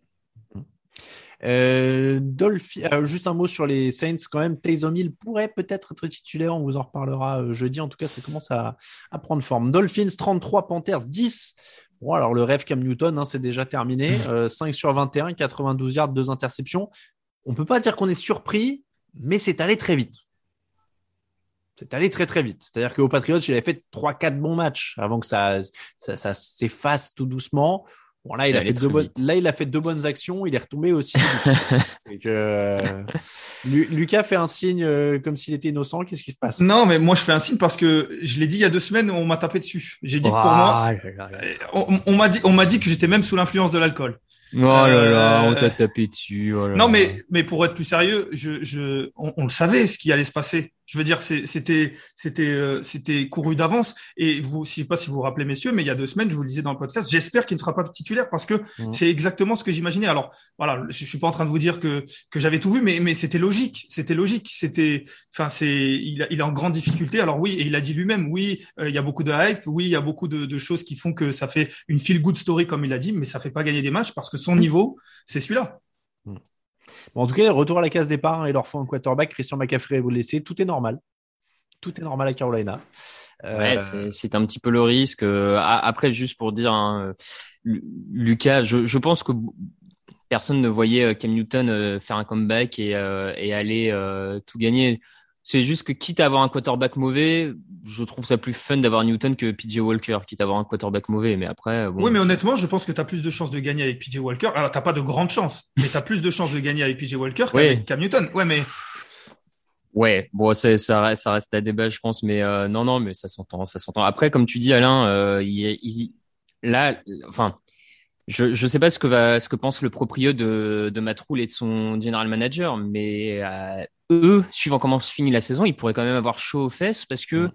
S6: Juste un mot sur les Saints quand même. Taysom Hill pourrait peut-être être titulaire, on vous en reparlera jeudi. En tout cas, ça commence à prendre forme. Dolphins 33, Panthers 10. Bon, alors le rêve Cam Newton, hein, c'est déjà terminé. 5 sur 21, 92 yards, 2 interceptions. On peut pas dire qu'on est surpris, mais c'est allé très vite. C'est allé très très vite. C'est-à-dire qu'au Patriots, il avait fait 3-4 bons matchs avant que ça s'efface tout doucement. Bon, là, il a fait 2 bonnes actions. Il est retombé aussi. Lucas fait un signe comme s'il était innocent. Qu'est-ce qui se passe?
S8: Non, mais moi, je fais un signe parce que je l'ai dit il y a 2 semaines, on m'a tapé dessus. J'ai dit que pour moi, on m'a dit que j'étais même sous l'influence de l'alcool.
S7: Oh là là, on t'a tapé dessus. Oh là
S8: non,
S7: là.
S8: mais pour être plus sérieux, on le savait ce qui allait se passer. Je veux dire, c'était couru d'avance. Et je sais pas si vous vous rappelez, messieurs, mais il y a 2 semaines, je vous le disais dans le podcast, j'espère qu'il ne sera pas titulaire parce que c'est exactement ce que j'imaginais. Alors, voilà, je suis pas en train de vous dire que j'avais tout vu, mais c'était logique. Il est en grande difficulté. Alors oui, et il a dit lui-même, oui, il y a beaucoup de hype, oui, il y a beaucoup de choses qui font que ça fait une feel good story, comme il a dit, mais ça fait pas gagner des matchs parce que son niveau, c'est celui-là.
S6: Bon, en tout cas, retour à la case départ, hein, il leur faut un quarterback. Christian McCaffrey est blessé. Tout est normal. Tout est normal à Carolina.
S7: Ouais, c'est un petit peu le risque. Après, juste pour dire, hein, Lucas, je pense que personne ne voyait Cam Newton faire un comeback et aller tout gagner. C'est juste que quitte à avoir un quarterback mauvais, je trouve ça plus fun d'avoir Newton que PJ Walker, quitte à avoir un quarterback mauvais. Mais après, bon.
S8: Oui, mais honnêtement, je pense que tu as plus de chances de gagner avec PJ Walker. Alors, t'as pas de grandes chances, mais tu as plus de chances de gagner avec PJ Walker qu'avec Cam Newton. Ouais, mais.
S7: Ouais, bon, ça reste à débat, je pense, mais non, mais ça s'entend. Après, comme tu dis, Alain, enfin. Je sais pas ce que pense le proprio de Matt Rhule et de son general manager, mais eux, suivant comment se finit la saison, ils pourraient quand même avoir chaud aux fesses parce que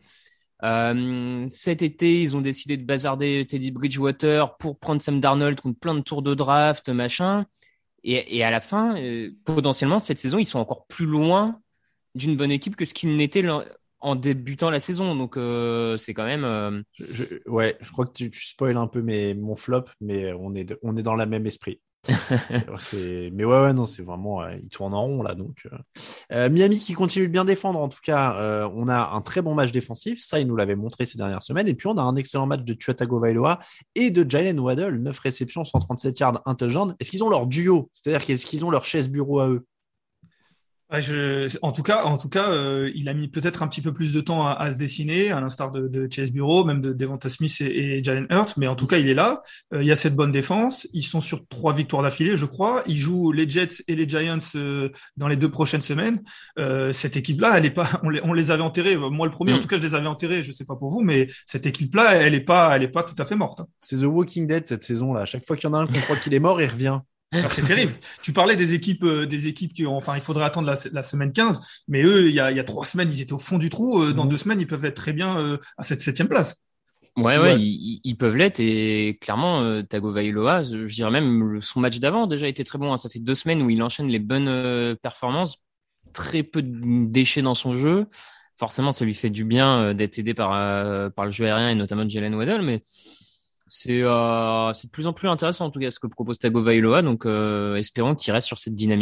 S7: cet été, ils ont décidé de bazarder Teddy Bridgewater pour prendre Sam Darnold contre plein de tours de draft, machin. Et à la fin, potentiellement, cette saison, ils sont encore plus loin d'une bonne équipe que ce qu'ils n'étaient en débutant la saison. Donc, c'est quand même...
S6: je crois que tu spoil un peu mon flop, mais on est dans le même esprit. Mais non, c'est vraiment... ils tournent en rond, là. Donc, Miami qui continue de bien défendre. En tout cas, on a un très bon match défensif. Ça, il nous l'avait montré ces dernières semaines. Et puis, on a un excellent match de Tua Tagovailoa et de Jalen Waddle. 9 réceptions, 137 yards, un touchdown. Est-ce qu'ils ont leur duo? C'est-à-dire qu'est-ce qu'ils ont leur chaise bureau à eux?
S8: En tout cas, il a mis peut-être un petit peu plus de temps à se dessiner, à l'instar de Chase Bureau, même de Devonta Smith et Jalen Hurts. Mais en tout cas, il est là. Il y a cette bonne défense. Ils sont sur 3 victoires d'affilée, je crois. Ils jouent les Jets et les Giants dans les 2 prochaines semaines. Cette équipe-là, elle est pas. On les avait enterrés. Moi, le premier, en tout cas, je les avais enterrés. Je sais pas pour vous, mais cette équipe-là, elle est pas tout à fait morte.
S6: C'est The Walking Dead cette saison-là. À chaque fois qu'il y en a un qu'on croit qu'il est mort, il revient.
S8: C'est terrible. Tu parlais des équipes qui il faudrait attendre la semaine 15, mais eux, il y a 3 semaines, ils étaient au fond du trou. Dans 2 semaines, ils peuvent être très bien à cette 7e place.
S7: Ouais. Ils peuvent l'être et clairement, Tagovailoa, je dirais même son match d'avant déjà était très bon. Hein. Ça fait 2 semaines où il enchaîne les bonnes performances, très peu de déchets dans son jeu. Forcément, ça lui fait du bien d'être aidé par le jeu aérien et notamment de Jalen Waddle, mais c'est de plus en plus intéressant en tout cas ce que propose Tagovailoa, donc espérons qu'il reste sur cette dynamique.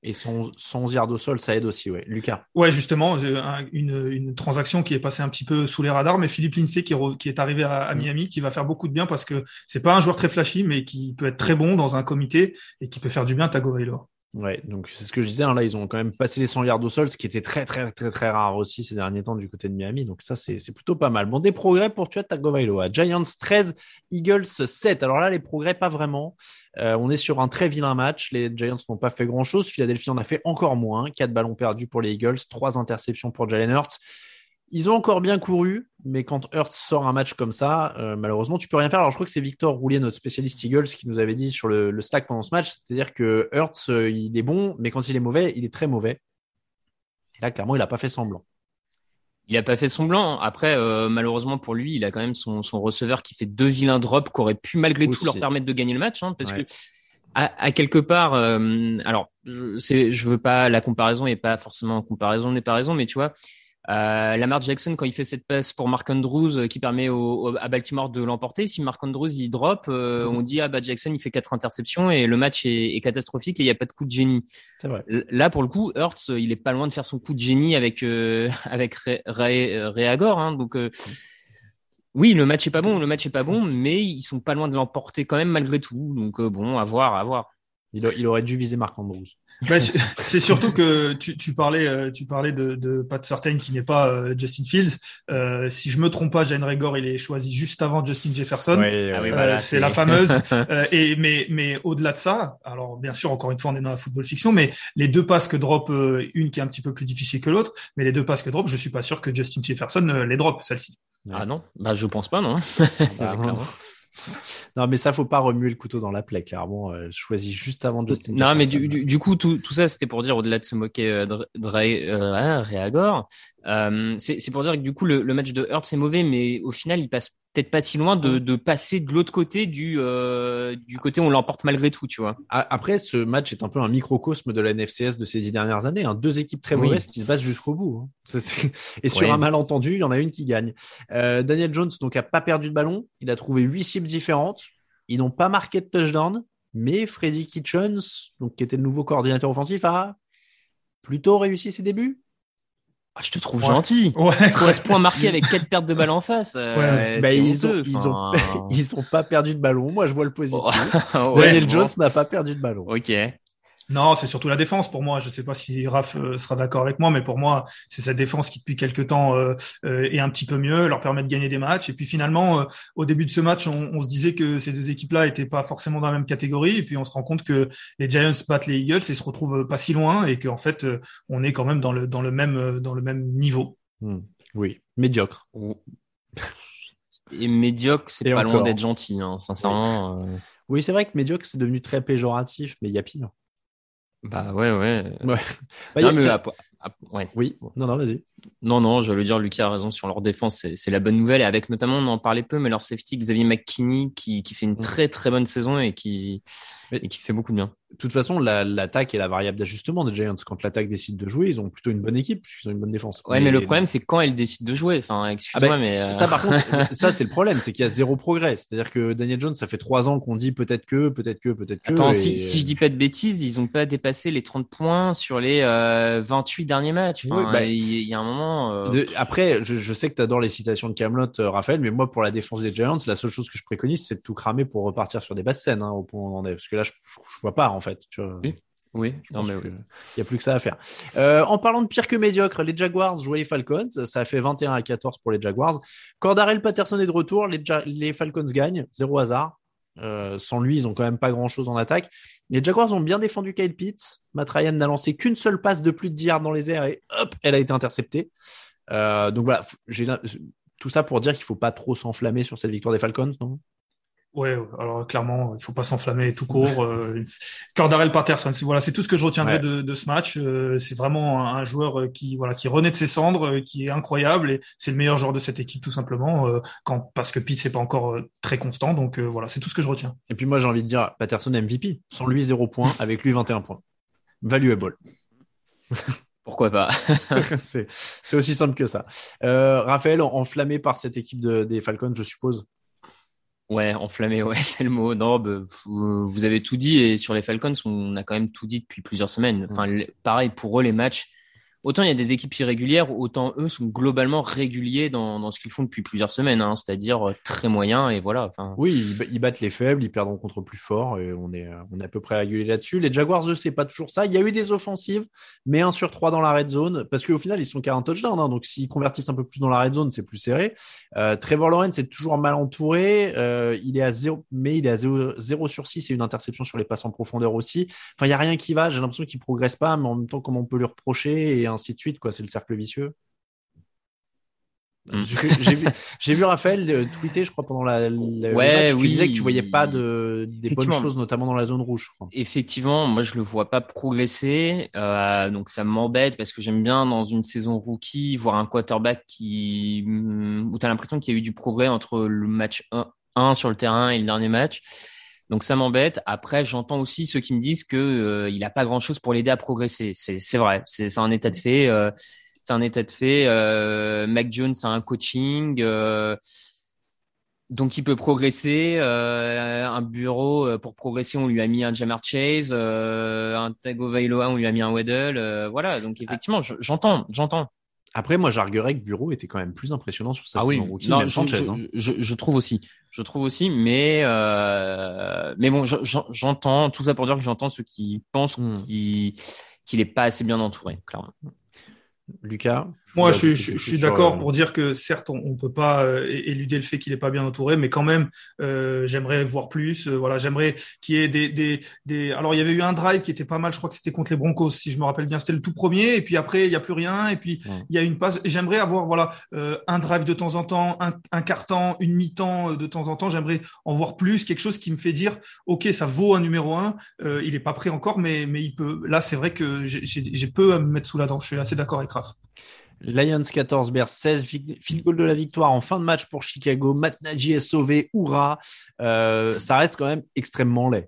S6: Et son yards au sol, ça aide aussi, ouais. Lucas.
S8: Ouais, justement, une transaction qui est passée un petit peu sous les radars, mais Philippe Lindsay qui est arrivé à Miami, qui va faire beaucoup de bien parce que c'est pas un joueur très flashy, mais qui peut être très bon dans un comité et qui peut faire du bien à Tagovailoa.
S6: Ouais, donc c'est ce que je disais, hein, là, ils ont quand même passé les 100 yards au sol, ce qui était très, très, très, très rare aussi ces derniers temps du côté de Miami. Donc ça, c'est plutôt pas mal. Bon, des progrès pour Tua Tagovailoa. Giants 13, Eagles 7. Alors là, les progrès, pas vraiment. On est sur un très vilain match. Les Giants n'ont pas fait grand-chose. Philadelphie en a fait encore moins. 4 ballons perdus pour les Eagles, 3 interceptions pour Jalen Hurts. Ils ont encore bien couru, mais quand Hurts sort un match comme ça, malheureusement, tu peux rien faire. Alors, je crois que c'est Victor Roulier, notre spécialiste Eagles, qui nous avait dit sur le Slack pendant ce match, c'est-à-dire que Hurts, il est bon, mais quand il est mauvais, il est très mauvais. Et là, clairement, il n'a pas fait semblant.
S7: Il a pas fait semblant. Après, malheureusement pour lui, il a quand même son receveur qui fait 2 vilains drops qui auraient pu malgré tout leur permettre de gagner le match, hein, parce que à quelque part, alors je veux pas la comparaison et pas forcément comparaison n'est pas raison, mais tu vois. Lamar Jackson, quand il fait cette passe pour Mark Andrews qui permet à Baltimore de l'emporter, si Mark Andrews il drop, on dit Jackson il fait 4 interceptions et le match est catastrophique et il y a pas de coup de génie.
S6: C'est vrai.
S7: Là pour le coup, Hurts il est pas loin de faire son coup de génie avec Reagor, hein, donc oui, le match est pas bon, mais ils sont pas loin de l'emporter quand même malgré tout. Donc bon, à voir.
S6: Il aurait dû viser Mark Andrews.
S8: Bah, c'est surtout que tu parlais de Pat Surtain qui n'est pas Justin Fields. Si je me trompe pas, Jalen Reagor il est choisi juste avant Justin Jefferson.
S7: Voilà,
S8: c'est la fameuse. Mais au-delà de ça, alors bien sûr encore une fois on est dans la football fiction, mais les 2 passes que drop une qui est un petit peu plus difficile que l'autre, mais les 2 passes que drop, je suis pas sûr que Justin Jefferson les drop celle-ci.
S7: Ah non, bah je pense pas non.
S6: Non, mais ça, faut pas remuer le couteau dans la plaie, clairement. Je choisis juste avant Justin
S7: Jefferson. Non, mais
S6: du
S7: coup, tout ça, c'était pour dire, au-delà de se moquer de Reagor, c'est pour dire que du coup, le match de Hurts est mauvais, mais au final, il passe peut-être pas si loin de passer de l'autre côté du côté où on l'emporte malgré tout, tu vois.
S6: Après, ce match est un peu un microcosme de la NFCS de ces 10 dernières années. 2 équipes très mauvaises qui se battent jusqu'au bout. Et sur un malentendu, il y en a une qui gagne. Daniel Jones, donc, a pas perdu de ballon. Il a trouvé 8 cibles différentes. Ils n'ont pas marqué de touchdown, mais Freddy Kitchens, donc, qui était le nouveau coordinateur offensif, a plutôt réussi ses débuts.
S7: Ah, je te trouve gentil. 13 points marqués avec 4 pertes de balles en face.
S6: Ils ont pas perdu de ballon. Moi, je vois le positif. Daniel Jones n'a pas perdu de ballon.
S7: Ok.
S8: Non, c'est surtout la défense pour moi. Je sais pas si Raph sera d'accord avec moi, mais pour moi, c'est cette défense qui depuis quelque temps est un petit peu mieux, leur permet de gagner des matchs. Et puis finalement, au début de ce match, on se disait que ces 2 équipes-là étaient pas forcément dans la même catégorie. Et puis on se rend compte que les Giants battent les Eagles et se retrouvent pas si loin, et qu'en fait, on est quand même dans le même niveau.
S6: Oui, médiocre.
S7: Et médiocre, c'est pas loin d'être gentil, hein, sincèrement.
S6: Oui, c'est vrai que médiocre, c'est devenu très péjoratif, mais il y a pire.
S7: Bah ouais.
S6: Bah,
S7: non, mais ouais.
S6: Oui, non, vas-y.
S7: Non, je veux dire, Lucas a raison sur leur défense, c'est la bonne nouvelle. Et avec notamment, on en parlait peu, mais leur safety Xavier McKinney qui fait une très très bonne saison et qui fait beaucoup de bien.
S6: De toute façon, l'attaque est la variable d'ajustement des Giants. Quand l'attaque décide de jouer, ils ont plutôt une bonne équipe, puisqu'ils ont une bonne défense.
S7: Ouais, mais le problème, c'est quand elle décide de jouer. Enfin, excuse-moi, mais
S6: ça, par contre, ça, c'est le problème, c'est qu'il y a 0 progrès. C'est-à-dire que Daniel Jones, ça fait 3 ans qu'on dit peut-être que.
S7: Attends, si je dis pas de bêtises, ils ont pas dépassé les 30 points sur les 28 derniers matchs. Enfin, il y a un moment.
S6: Après, je sais que tu adores les citations de Kaamelott, Raphaël, mais moi, pour la défense des Giants, la seule chose que je préconise, c'est de tout cramer pour repartir sur des basses scènes, au point où on en est. Parce que là, je vois pas, en fait. Tu vois.
S7: Oui.
S6: Il y a plus que ça à faire. En parlant de pire que médiocre, les Jaguars jouaient les Falcons. Ça a fait 21-14 pour les Jaguars. Cordarrelle Patterson est de retour. Les Falcons gagnent. 0 hasard. Sans lui, ils ont quand même pas grand-chose en attaque. Les Jaguars ont bien défendu Kyle Pitts. Matt Ryan n'a lancé qu'une seule passe de plus de 10 yards dans les airs et hop, elle a été interceptée. Donc voilà, tout ça pour dire qu'il faut pas trop s'enflammer sur cette victoire des Falcons, non ?
S8: Ouais, alors clairement, il faut pas s'enflammer tout court. Cordarrelle Patterson, c'est tout ce que je retiendrai de ce match. C'est vraiment un joueur qui renaît de ses cendres, qui est incroyable et c'est le meilleur joueur de cette équipe tout simplement. Parce que Pitts c'est pas encore très constant, donc c'est tout ce que je retiens.
S6: Et puis moi j'ai envie de dire Patterson MVP, sans lui 0 points, avec lui 21 points, valuable.
S7: Pourquoi pas.
S6: c'est aussi simple que ça. Raphaël, enflammé par cette équipe des Falcons, je suppose.
S7: Ouais, enflammé, ouais, c'est le mot. Non, vous avez tout dit et sur les Falcons, on a quand même tout dit depuis plusieurs semaines. Enfin, pareil pour eux, les matchs. Autant il y a des équipes irrégulières, autant eux sont globalement réguliers dans ce qu'ils font depuis plusieurs semaines, hein, c'est-à-dire très moyens et voilà. Enfin,
S6: Oui, ils battent les faibles, ils perdront contre plus forts et on est à peu près régulier là-dessus. Les Jaguars, eux, c'est pas toujours ça. Il y a eu des offensives, mais 1 sur 3 dans la red zone parce qu'au final, ils sont qu'à un touchdown. Hein, donc, s'ils convertissent un peu plus dans la red zone, c'est plus serré. Trevor Lawrence est toujours mal entouré. Il est à 0, mais il est à 0 sur 6 et une interception sur les passes en profondeur aussi. Enfin, il y a rien qui va. J'ai l'impression qu'il progresse pas, mais en même temps, comment on peut lui reprocher et ainsi de suite, quoi. C'est le cercle vicieux. J'ai vu Raphaël tweeter, je crois, pendant le match. Tu disais que tu voyais pas des bonnes choses, notamment dans la zone rouge. Je crois.
S7: Effectivement, moi je le vois pas progresser, donc ça m'embête parce que j'aime bien dans une saison rookie voir un quarterback où t'as l'impression qu'il y a eu du progrès entre le match 1 sur le terrain et le dernier match. Donc ça m'embête. Après, j'entends aussi ceux qui me disent que il a pas grand-chose pour l'aider à progresser. C'est vrai, c'est un état de fait. C'est un état de fait. Mac Jones a un coaching, donc il peut progresser. Un bureau pour progresser, on lui a mis un Jamar Chase, un Tagovailoa, on lui a mis un Waddle. Voilà, donc effectivement, j'entends.
S6: Après, moi, j'arguerais que Bureau était quand même plus impressionnant sur sa saison rookie, même sans Chase.
S7: Je trouve aussi. Mais bon, j'entends tout ça pour dire que j'entends ceux qui pensent qu'il est pas assez bien entouré, clairement.
S6: Lucas?
S8: Moi, je suis d'accord pour dire que certes, on peut pas éluder le fait qu'il est pas bien entouré, mais quand même, j'aimerais voir plus. Voilà, j'aimerais qu'il y ait des. Alors, il y avait eu un drive qui était pas mal. Je crois que c'était contre les Broncos, si je me rappelle bien. C'était le tout premier, et puis après, il y a plus rien, et puis il y a une passe. J'aimerais avoir un drive de temps en temps, un quart-temps, une mi-temps de temps en temps. J'aimerais en voir plus, quelque chose qui me fait dire, ok, ça vaut un numéro 1. Il est pas prêt encore, mais il peut. Là, c'est vrai que j'ai peu à me mettre sous la dent. Je suis assez d'accord avec Raph.
S6: Lions 14, Bears 16, field goal de la victoire en fin de match pour Chicago. Matt Nagy est sauvé, hurrah. Ça reste quand même extrêmement laid.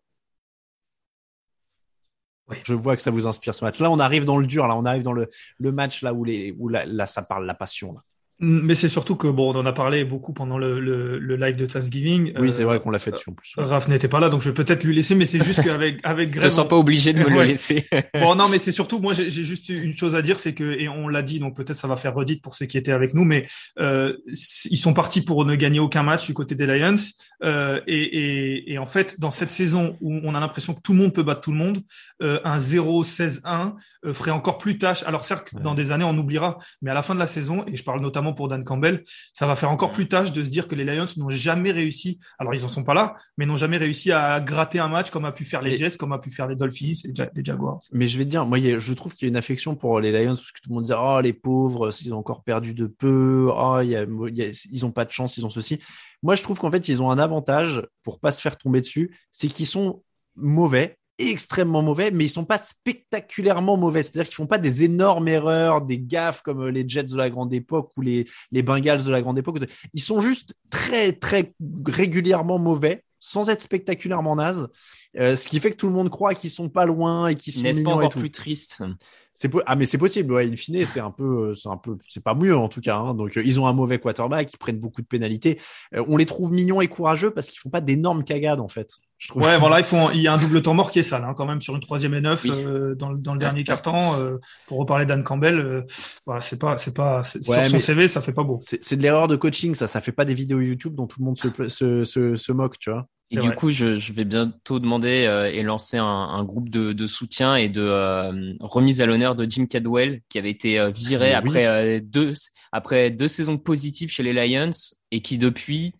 S6: Oui. Je vois que ça vous inspire ce match. Là, on arrive dans le dur. Là, on arrive dans le match là où là, ça parle la passion. Là.
S8: Mais c'est surtout que on en a parlé beaucoup pendant le live de Thanksgiving.
S6: Oui, c'est vrai qu'on l'a fait dessus en plus.
S8: Raph n'était pas là, donc je vais peut-être lui laisser, mais c'est juste qu'avec Greg.
S7: Je te sens pas obligé de me le laisser.
S8: Bon, non, mais c'est surtout, moi, j'ai juste une chose à dire, c'est que, et on l'a dit, donc peut-être ça va faire redite pour ceux qui étaient avec nous, mais ils sont partis pour ne gagner aucun match du côté des Lions. Et en fait, dans cette saison où on a l'impression que tout le monde peut battre tout le monde, un 0-16-1 ferait encore plus tâche. Alors certes, dans des années, on oubliera, mais à la fin de la saison, et je parle notamment pour Dan Campbell, ça va faire encore plus tâche de se dire que les Lions n'ont jamais réussi, alors ils en sont pas là, mais n'ont jamais réussi à gratter un match comme a pu faire les Jets, comme a pu faire les Dolphins et les Jaguars.
S6: Mais je vais te dire, moi, je trouve qu'il y a une affection pour les Lions parce que tout le monde dit, oh, les pauvres, ils ont encore perdu de peu, oh, ils ont pas de chance, ils ont ceci. Moi, je trouve qu'en fait, ils ont un avantage pour pas se faire tomber dessus, c'est qu'ils sont mauvais, extrêmement mauvais, mais ils sont pas spectaculairement mauvais. C'est-à-dire qu'ils font pas des énormes erreurs, des gaffes comme les Jets de la grande époque ou les Bengals de la grande époque. Ils sont juste très, très régulièrement mauvais, sans être spectaculairement nazes. Ce qui fait que tout le monde croit qu'ils sont pas loin et qu'ils sont
S7: N'est-ce
S6: mignons
S7: pas encore
S6: et tout.
S7: plus triste?
S6: Mais c'est possible. Ouais, in fine, c'est pas mieux en tout cas. Hein. Donc ils ont un mauvais quarterback, ils prennent beaucoup de pénalités. On les trouve mignons et courageux parce qu'ils font pas d'énormes cagades en fait. Je trouve.
S8: Ouais, voilà, il y a un double temps mort qui est sale, hein, quand même sur une 3e et 9
S7: Oui.
S8: dans le dernier quart-temps. Pour reparler d'Anne Campbell, voilà, c'est pas
S6: Ouais,
S8: sur son CV, ça fait pas beau.
S6: C'est de l'erreur de coaching, ça fait pas des vidéos YouTube dont tout le monde se moque, tu vois.
S7: Et du coup, je vais bientôt demander et lancer un groupe de soutien et de remise à l'honneur de Jim Cadwell, qui avait été viré après deux saisons positives chez les Lions et qui depuis,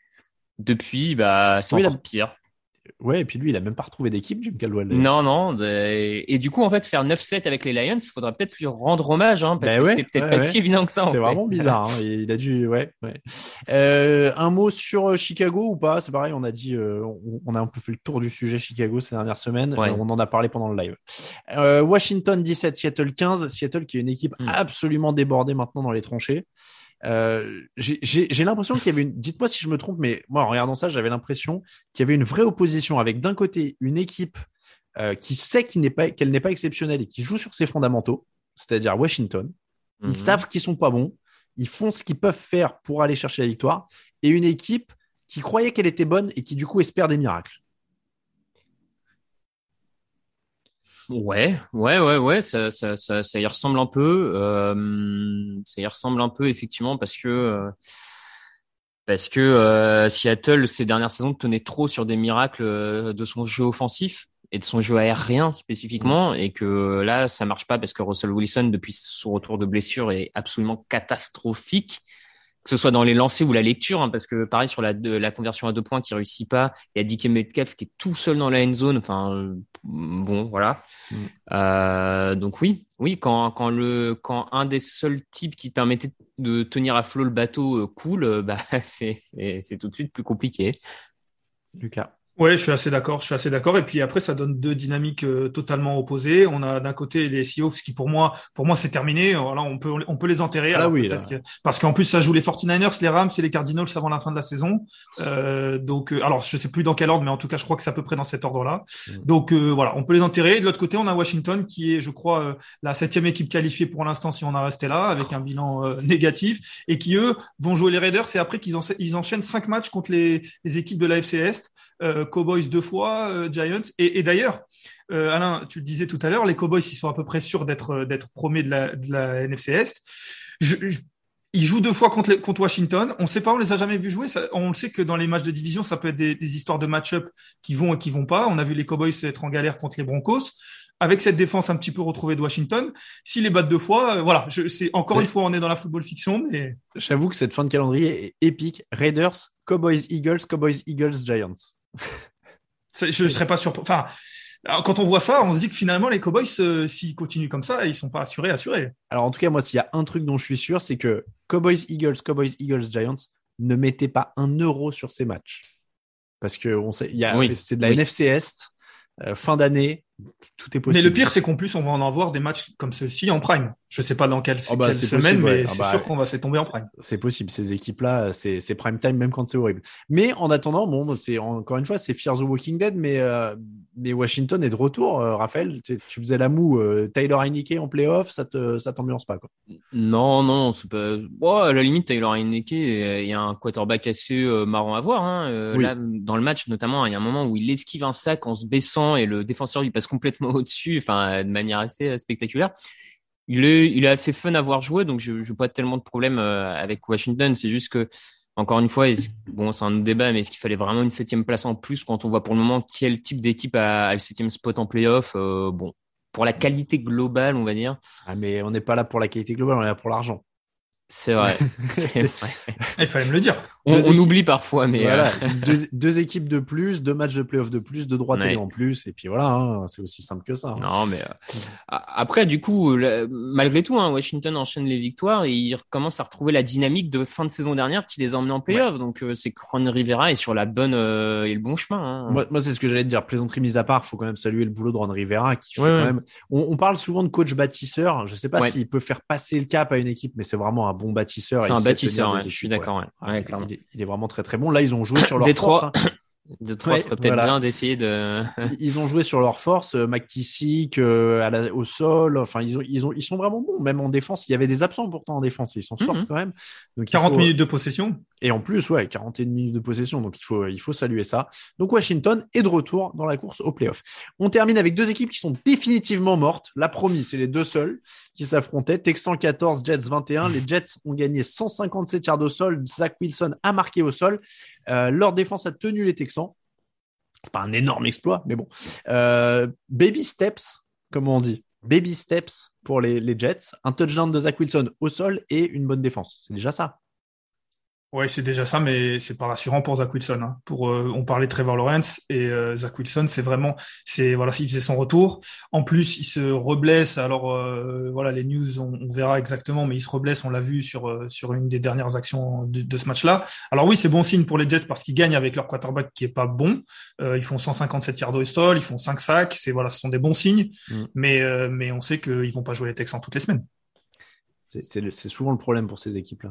S7: c'est encore pire.
S6: Ouais, et puis lui, il a même pas retrouvé d'équipe, Jim Caldwell.
S7: Non. Et du coup, en fait, faire 9-7 avec les Lions, il faudrait peut-être lui rendre hommage, hein, parce que c'est peut-être pas si évident que ça.
S6: C'est vraiment bizarre. Hein. Il a dû, ouais. Un mot sur Chicago ou pas? C'est pareil, on a dit, on a un peu fait le tour du sujet Chicago ces dernières semaines.
S7: Ouais.
S6: On en a parlé pendant le live. Washington 17, Seattle 15. Seattle qui est une équipe absolument débordée maintenant dans les tranchées. J'ai l'impression qu'il y avait dites-moi si je me trompe, mais moi en regardant ça, j'avais l'impression qu'il y avait une vraie opposition avec d'un côté une équipe qui sait qu'elle n'est pas exceptionnelle et qui joue sur ses fondamentaux, c'est-à-dire Washington. Ils savent qu'ils sont pas bons, ils font ce qu'ils peuvent faire pour aller chercher la victoire, et une équipe qui croyait qu'elle était bonne et qui du coup espère des miracles.
S7: Ouais, ça y ressemble un peu. Ça y ressemble un peu effectivement parce que Seattle ces dernières saisons tenait trop sur des miracles de son jeu offensif et de son jeu aérien spécifiquement, et que là ça marche pas parce que Russell Wilson depuis son retour de blessure est absolument catastrophique, que ce soit dans les lancers ou la lecture, hein, parce que pareil sur la conversion à 2 points qui réussit pas, il y a DK Metcalf qui est tout seul dans la end zone, enfin bon voilà. Donc oui, quand un des seuls types qui te permettait de tenir à flot le bateau coule, bah c'est tout de suite plus compliqué.
S6: Lucas.
S8: Ouais, je suis assez d'accord. Et puis après, ça donne deux dynamiques totalement opposées. On a d'un côté les Seahawks qui, pour moi, c'est terminé. Voilà, on peut les enterrer. Alors parce qu'en plus, ça joue les 49ers, les Rams et les Cardinals avant la fin de la saison. Donc, alors je sais plus dans quel ordre, mais en tout cas, je crois que c'est à peu près dans cet ordre-là. Donc voilà, on peut les enterrer. De l'autre côté, on a Washington qui est, je crois, la 7e équipe qualifiée pour l'instant si on a resté là, avec un bilan négatif, et qui eux vont jouer les Raiders. Et après qu'ils enchaînent 5 matchs contre les équipes de l'AFC Est. Cowboys 2 fois, Giants. Et d'ailleurs, Alain, tu le disais tout à l'heure, les Cowboys, ils sont à peu près sûrs d'être premiers de la NFC Est. Ils jouent 2 fois contre Washington. On sait pas, on les a jamais vus jouer. On le sait que dans les matchs de division, ça peut être des histoires de match-up qui vont et qui vont pas. On a vu les Cowboys être en galère contre les Broncos. Avec cette défense un petit peu retrouvée de Washington, s'ils les battent 2 fois, voilà, c'est encore une fois, on est dans la football fiction, mais
S6: j'avoue que cette fin de calendrier est épique. Raiders, Cowboys, Eagles, Giants.
S8: Je serais pas surpris. Enfin, quand on voit ça, on se dit que finalement, les Cowboys, s'ils continuent comme ça, ils sont pas assurés.
S6: Alors, en tout cas, moi, s'il y a un truc dont je suis sûr, c'est que Cowboys, Eagles, Giants ne mettaient pas 1 euro sur ces matchs. Parce que on sait, c'est de la NFC Est, fin d'année, tout est possible.
S8: Mais le pire, c'est qu'en plus, on va en avoir des matchs comme ceux-ci en prime. Je sais pas dans quelle semaine, possible, mais c'est sûr qu'on va se tomber en prime.
S6: C'est possible. Ces équipes-là, c'est prime time, même quand c'est horrible. Mais en attendant, bon, c'est encore une fois, c'est Fear the Walking Dead, mais Washington est de retour. Raphaël, tu faisais la moue. Taylor Heinicke en playoff, ça t'ambiance pas, quoi.
S7: Non, c'est pas. Bon, à la limite, Taylor Heinicke, il y a un quarterback assez marrant à voir. Hein.
S6: Oui.
S7: Là, dans le match, notamment, il y a un moment où il esquive un sac en se baissant et le défenseur lui passe complètement au-dessus, enfin, de manière assez spectaculaire. Il est assez fun à voir jouer, donc je n'ai pas tellement de problème avec Washington. C'est juste que, encore une fois, bon, c'est un autre débat, mais est-ce qu'il fallait vraiment une 7e place en plus quand on voit pour le moment quel type d'équipe a le 7e spot en playoff? Bon, pour la qualité globale, on va dire.
S6: Ah, mais on n'est pas là pour la qualité globale, on est là pour l'argent.
S7: C'est vrai.
S8: Il fallait me le dire.
S7: On oublie parfois, mais
S6: voilà, deux équipes de plus, 2 matchs de playoff de plus, 2 droits télé en plus, et puis voilà, hein, c'est aussi simple que ça. Hein.
S7: Non, mais après, du coup, malgré tout, hein, Washington enchaîne les victoires et il recommence à retrouver la dynamique de fin de saison dernière qui les a emmenés en playoff. Ouais. Donc, c'est que Ron Rivera est sur la bonne et le bon chemin. Hein.
S6: Moi, c'est ce que j'allais te dire. Plaisanterie mise à part, faut quand même saluer le boulot de Ron Rivera qui fait quand même. On parle souvent de coach bâtisseur. Je sais pas s'il peut faire passer le cap à une équipe, mais c'est vraiment un bon bâtisseur.
S7: C'est un bâtisseur, je suis d'accord. Ouais, clairement.
S6: Il est vraiment très très bon. Là, ils ont joué sur leur force. Hein.
S7: Detroit ferait peut-être bien d'essayer de.
S6: Ils ont joué sur leur force, McKissick au sol. Enfin, ils sont vraiment bons. Même en défense, il y avait des absents pourtant en défense. Ils s'en sortent quand même. Donc,
S8: 40 minutes de possession.
S6: Et en plus, 41 minutes de possession. Donc, il faut saluer ça. Donc, Washington est de retour dans la course au playoff. On termine avec 2 équipes qui sont définitivement mortes. La promis, c'est les 2 seuls qui s'affrontaient. Texans 14, Jets 21. Les Jets ont gagné 157 yards au sol. Zach Wilson a marqué au sol. Leur défense a tenu les Texans. C'est pas un énorme exploit, mais bon. Baby steps, comme on dit. Baby steps pour les Jets. Un touchdown de Zach Wilson au sol et une bonne défense. C'est déjà ça.
S8: Ouais, c'est déjà ça, mais c'est pas rassurant pour Zach Wilson. Hein. On parlait de Trevor Lawrence et Zach Wilson, il faisait son retour. En plus, il se reblesse. Alors voilà, les news, on verra exactement, mais il se reblesse. On l'a vu sur une des dernières actions de ce match-là. Alors oui, c'est bon signe pour les Jets parce qu'ils gagnent avec leur quarterback qui est pas bon. Ils font 157 yards au sol, ils font 5 sacs. Ce sont des bons signes, mais on sait qu'ils vont pas jouer les Texans toutes les semaines.
S6: C'est souvent le problème pour ces équipes-là.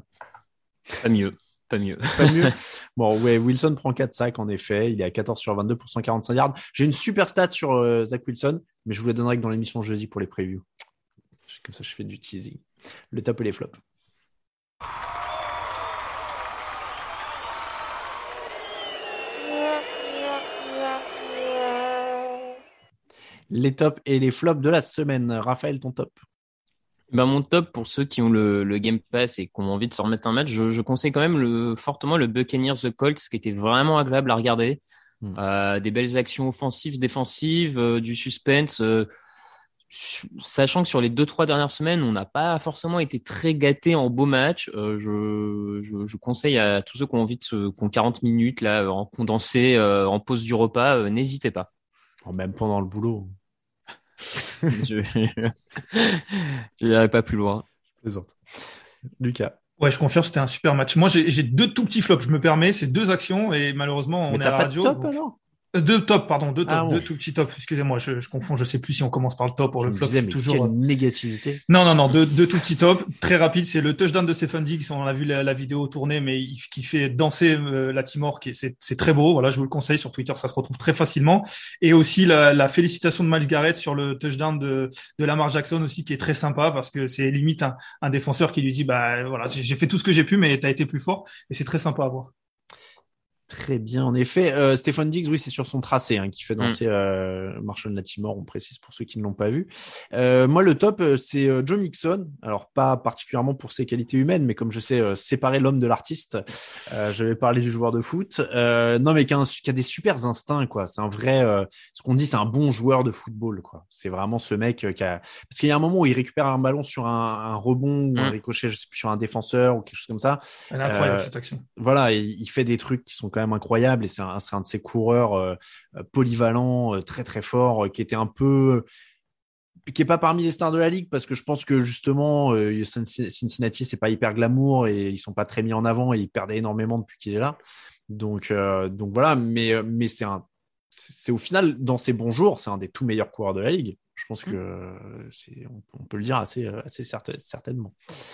S7: Pas mieux.
S6: Bon, ouais, Wilson prend 4 sacs, en effet. Il est à 14 sur 22 pour 145 yards. J'ai une super stat sur Zach Wilson, mais je vous la donnerai que dans l'émission jeudi pour les previews. Comme ça, je fais du teasing. Le top et les flops. Les tops et les flops de la semaine. Raphaël, ton top?
S7: Mon top, pour ceux qui ont le Game Pass et qui ont envie de se remettre un match, je conseille quand même fortement le Buccaneers The Colts, qui était vraiment agréable à regarder. Des belles actions offensives, défensives, du suspense. Sachant que sur les 2-3 dernières semaines, on n'a pas forcément été très gâtés en beaux matchs. Je conseille à tous ceux qui ont envie qui ont 40 minutes là, en condensé, en pause du repas, n'hésitez pas.
S6: Même pendant le boulot.
S7: Je n'irai pas plus loin.
S6: Je plaisante. Lucas.
S8: Ouais, je confirme, c'était un super match. Moi, j'ai 2 tout petits flops, je me permets, c'est 2 actions et malheureusement, on est à la radio.
S6: Mais t'as pas de top alors?
S8: 2 tops, pardon, 2 tops,
S6: Ah bon.
S8: 2 tout petits tops. Excusez-moi, je confonds, je sais plus si on commence par le top ou le flop.
S6: Je suis toujours. Quelle négativité.
S8: Non, 2 tout petits tops. Très rapide, c'est le touchdown de Stefon Diggs. On a vu la vidéo tourner, mais qui fait danser la Timor, c'est très beau. Voilà, je vous le conseille sur Twitter, ça se retrouve très facilement. Et aussi la félicitation de Myles Garrett sur le touchdown de Lamar Jackson aussi, qui est très sympa parce que c'est limite un défenseur qui lui dit, voilà, j'ai fait tout ce que j'ai pu, mais t'as été plus fort. Et c'est très sympa à voir.
S6: Très bien, en effet. Stefon Diggs, oui, c'est sur son tracé qui fait danser Marshall Latimore, on précise pour ceux qui ne l'ont pas vu. Moi, le top, c'est Joe Mixon. Alors, pas particulièrement pour ses qualités humaines, mais comme je sais séparer l'homme de l'artiste, je vais parler du joueur de foot. Non, mais qui a des super instincts, quoi. C'est un vrai, ce qu'on dit, c'est un bon joueur de football, quoi. C'est vraiment ce mec qui a... Parce qu'il y a un moment où il récupère un ballon sur un rebond ou un ricochet, je sais plus, sur un défenseur ou quelque chose comme ça.
S8: Elle est incroyable, cette action.
S6: Voilà, il fait des trucs qui sont quand même incroyable et c'est un de ces coureurs polyvalents, très très fort, qui était qui est pas parmi les stars de la ligue parce que je pense que justement Cincinnati c'est pas hyper glamour et ils sont pas très mis en avant et ils perdent énormément depuis qu'il est là. Donc voilà, mais c'est au final dans ses bons jours, c'est un des tout meilleurs coureurs de la ligue. Je pense que on peut le dire assez certainement.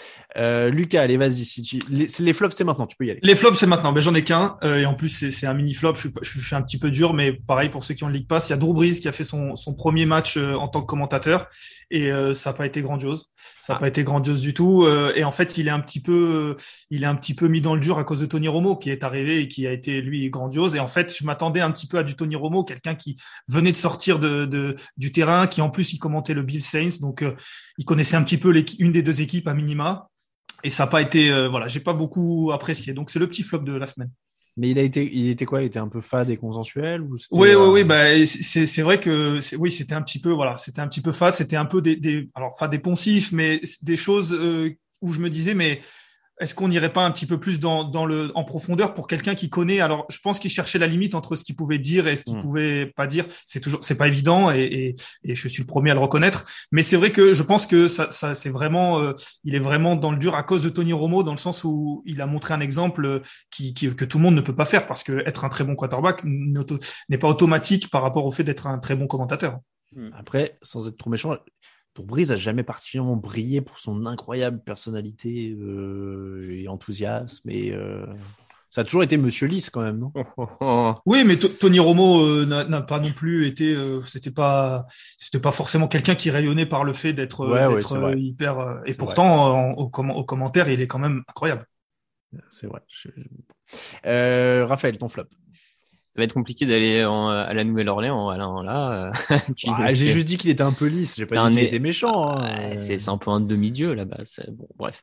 S6: Lucas, allez, vas-y. Les flops, c'est maintenant. Tu peux y aller.
S8: Les flops, c'est maintenant. J'en ai qu'un. Et en plus, c'est un mini flop. Je suis un petit peu dur, mais pareil pour ceux qui ont le League Pass. Il y a Drew Brees qui a fait son premier match en tant que commentateur et ça n'a pas été grandiose. Ça n'a pas été grandiose du tout. Et en fait, il est un petit peu mis dans le dur à cause de Tony Romo qui est arrivé et qui a été lui grandiose. Et en fait, je m'attendais un petit peu à du Tony Romo, quelqu'un qui venait de sortir du terrain, qui en plus il commentait le Bill Saints, donc il connaissait un petit peu une des 2 équipes à minima. Et ça n'a pas été, voilà, j'ai pas beaucoup apprécié. Donc c'est le petit flop de la semaine.
S6: Mais il était quoi? Il était un peu fade et consensuel ou
S8: Oui. C'est vrai que c'était un petit peu, voilà, c'était un petit peu fade. C'était un peu alors pas des poncifs, mais des choses où je me disais, mais est-ce qu'on n'irait pas un petit peu plus en profondeur pour quelqu'un qui connaît? Alors, je pense qu'il cherchait la limite entre ce qu'il pouvait dire et ce qu'il pouvait pas dire. C'est pas évident et je suis le premier à le reconnaître. Mais c'est vrai que je pense que ça c'est vraiment, il est vraiment dans le dur à cause de Tony Romo, dans le sens où il a montré un exemple que tout le monde ne peut pas faire parce que être un très bon quarterback n'est pas automatique par rapport au fait d'être un très bon commentateur.
S6: Après, sans être trop méchant, Drew Brees a jamais particulièrement brillé pour son incroyable personnalité et enthousiasme et ça a toujours été Monsieur Lys quand même, non?
S8: Oui, mais Tony Romo n'a pas non plus été. C'était pas forcément quelqu'un qui rayonnait par le fait d'être hyper. Et pourtant, au commentaire, il est quand même incroyable.
S6: C'est vrai. Raphaël, ton flop.
S7: Ça va être compliqué d'aller à la Nouvelle-Orléans, Alain, là.
S6: J'ai juste dit qu'il était un peu lisse, j'ai pas dit qu'il était méchant.
S7: C'est un peu un demi-dieu, là-bas. Bon, bref.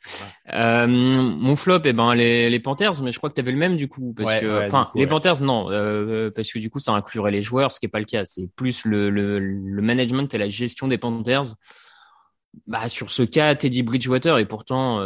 S7: Mon flop, les Panthers, mais je crois que tu avais le même, du coup. Les Panthers, non, parce que du coup, ça inclurait les joueurs, ce qui est pas le cas. C'est plus le management et la gestion des Panthers. Sur ce cas, Teddy Bridgewater, et pourtant,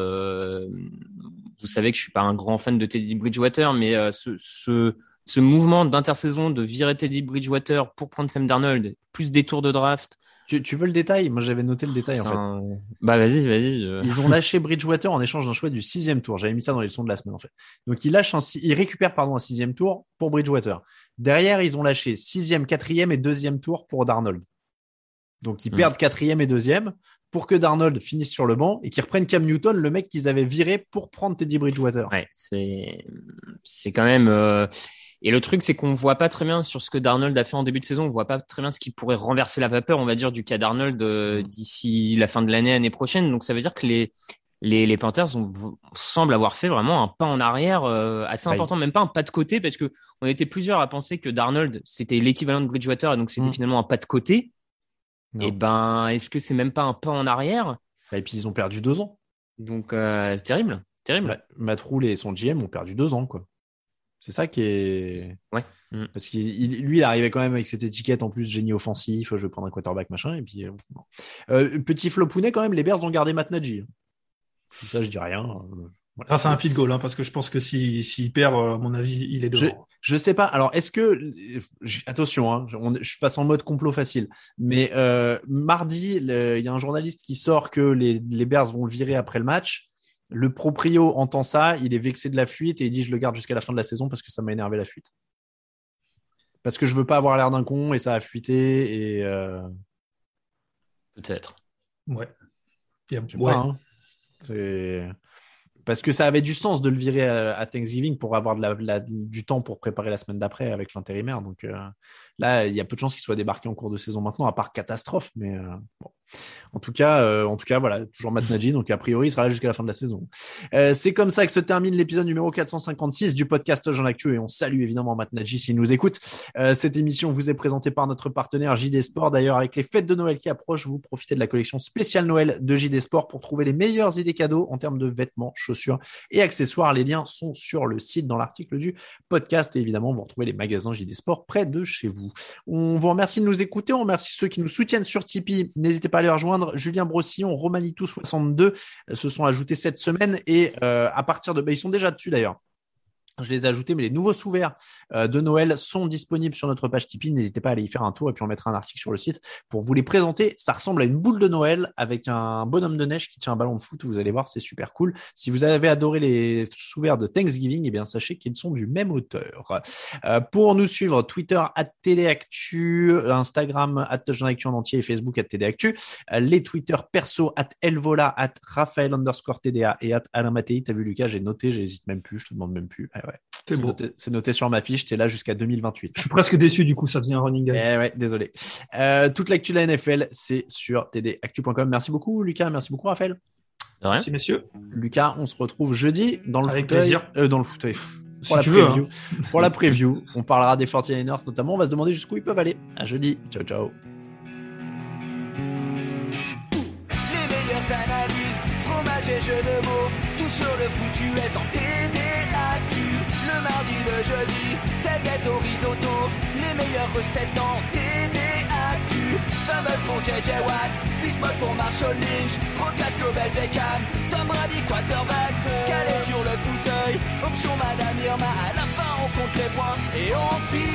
S7: vous savez que je suis pas un grand fan de Teddy Bridgewater, mais ce mouvement d'intersaison de virer Teddy Bridgewater pour prendre Sam Darnold, plus des tours de draft.
S6: Tu veux le détail? Moi, j'avais noté le détail, en fait.
S7: Vas-y.
S6: Ils ont lâché Bridgewater en échange d'un choix du 6e tour. J'avais mis ça dans les leçons de la semaine, en fait. Donc, ils récupèrent, un 6e tour pour Bridgewater. Derrière, ils ont lâché 6e, 4e et 2e tour pour Darnold. Donc, ils perdent 4e et 2e pour que Darnold finisse sur le banc et qu'ils reprennent Cam Newton, le mec qu'ils avaient viré pour prendre Teddy Bridgewater.
S7: Ouais, c'est quand même... Et le truc, c'est qu'on voit pas très bien sur ce que Darnold a fait en début de saison. On voit pas très bien ce qui pourrait renverser la vapeur, on va dire, du cas Darnold d'ici la fin de l'année prochaine. Donc, ça veut dire que les Panthers semblent avoir fait vraiment un pas en arrière assez important, même pas un pas de côté, parce que on était plusieurs à penser que Darnold, c'était l'équivalent de Bridgewater, et donc c'était finalement un pas de côté. Et est-ce que c'est même pas un pas en arrière?
S6: Et puis ils ont perdu 2 ans.
S7: Donc c'est terrible.
S6: Matt Rhule et son GM ont perdu 2 ans, quoi. C'est ça qui est.
S7: Ouais.
S6: Parce qu'il il arrivait quand même avec cette étiquette en plus génie offensif, je vais prendre un quarterback machin, et puis petit flopounet quand même, les Bears ont gardé Matt Nagy. Ça je dis rien.
S8: Voilà. Grâce à un field goal, parce que je pense que s'il perd, à mon avis, il est devant.
S6: Je sais pas. Alors, est-ce que attention, je passe en mode complot facile. Mais mardi, il y a un journaliste qui sort que les Bears vont le virer après le match. Le proprio entend ça, il est vexé de la fuite et il dit je le garde jusqu'à la fin de la saison parce que ça m'a énervé la fuite. Parce que je veux pas avoir l'air d'un con et ça a fuité et
S7: peut-être.
S8: Ouais.
S6: Pas, c'est parce que ça avait du sens de le virer à Thanksgiving pour avoir du temps pour préparer la semaine d'après avec l'intérimaire. Donc là, il y a peu de chances qu'il soit débarqué en cours de saison maintenant, à part catastrophe. Mais bon. En tout cas, voilà, toujours Matt Nagy. Donc a priori, il sera là jusqu'à la fin de la saison. C'est comme ça que se termine l'épisode numéro 456 du podcast Jean Actu et on salue évidemment Matt Nagy s'il nous écoute. Cette émission vous est présentée par notre partenaire JD Sport. D'ailleurs, avec les fêtes de Noël qui approchent, vous profitez de la collection spéciale Noël de JD Sport pour trouver les meilleures idées cadeaux en termes de vêtements, chaussures et accessoires. Les liens sont sur le site dans l'article du podcast et évidemment, vous retrouvez les magasins JD Sport près de chez vous. On vous remercie de nous écouter. On remercie ceux qui nous soutiennent sur Tipeee. N'hésitez pas à les rejoindre. Julien Brossillon, Romanitou62 se sont ajoutés cette semaine et à partir de... ils sont déjà dessus d'ailleurs. Je les ai ajoutés, mais les nouveaux sous-verts de Noël sont disponibles sur notre page Tipeee. N'hésitez pas à aller y faire un tour et puis on mettra un article sur le site pour vous les présenter. Ça ressemble à une boule de Noël avec un bonhomme de neige qui tient un ballon de foot. Vous allez voir, c'est super cool. Si vous avez adoré les sous-verts de Thanksgiving, eh bien sachez qu'ils sont du même auteur. Pour nous suivre, Twitter @TDActu, Instagram @JeanActu en entier et Facebook @TDActu. Les Twitter perso @Elvola, @Raphaël_TDA et @AlainMattei. T'as vu Lucas, j'ai noté, j'hésite même plus, je te demande même plus. Ouais. C'est noté sur ma fiche, t'es là jusqu'à 2028.
S8: Je suis presque déçu, du coup, ça devient un running gag.
S6: Ouais, désolé. Toute l'actu de la NFL, c'est sur tdactu.com. Merci beaucoup, Lucas. Merci beaucoup, Raphaël.
S8: Merci, messieurs.
S6: Lucas, on se retrouve jeudi dans le
S8: Avec
S6: fauteuil.
S8: Plaisir.
S6: Dans le fauteuil.
S8: Si tu veux.
S6: Pour la preview, on parlera des 49ers notamment. On va se demander jusqu'où ils peuvent aller. À jeudi. Ciao, ciao.
S11: Les meilleures analyses, fromage et jeux de mots. Tout sur le foutu est en TDActu. Le mardi, le jeudi, tailgate au risotto. Les meilleures recettes en TDActu. Fumble pour JJ Watt, Bismuth pour Marshall Lynch. Procast Global Beckham, Tom Brady quarterback. Calé sur le fauteuil, option Madame Irma. À la fin, on compte les points et on finit.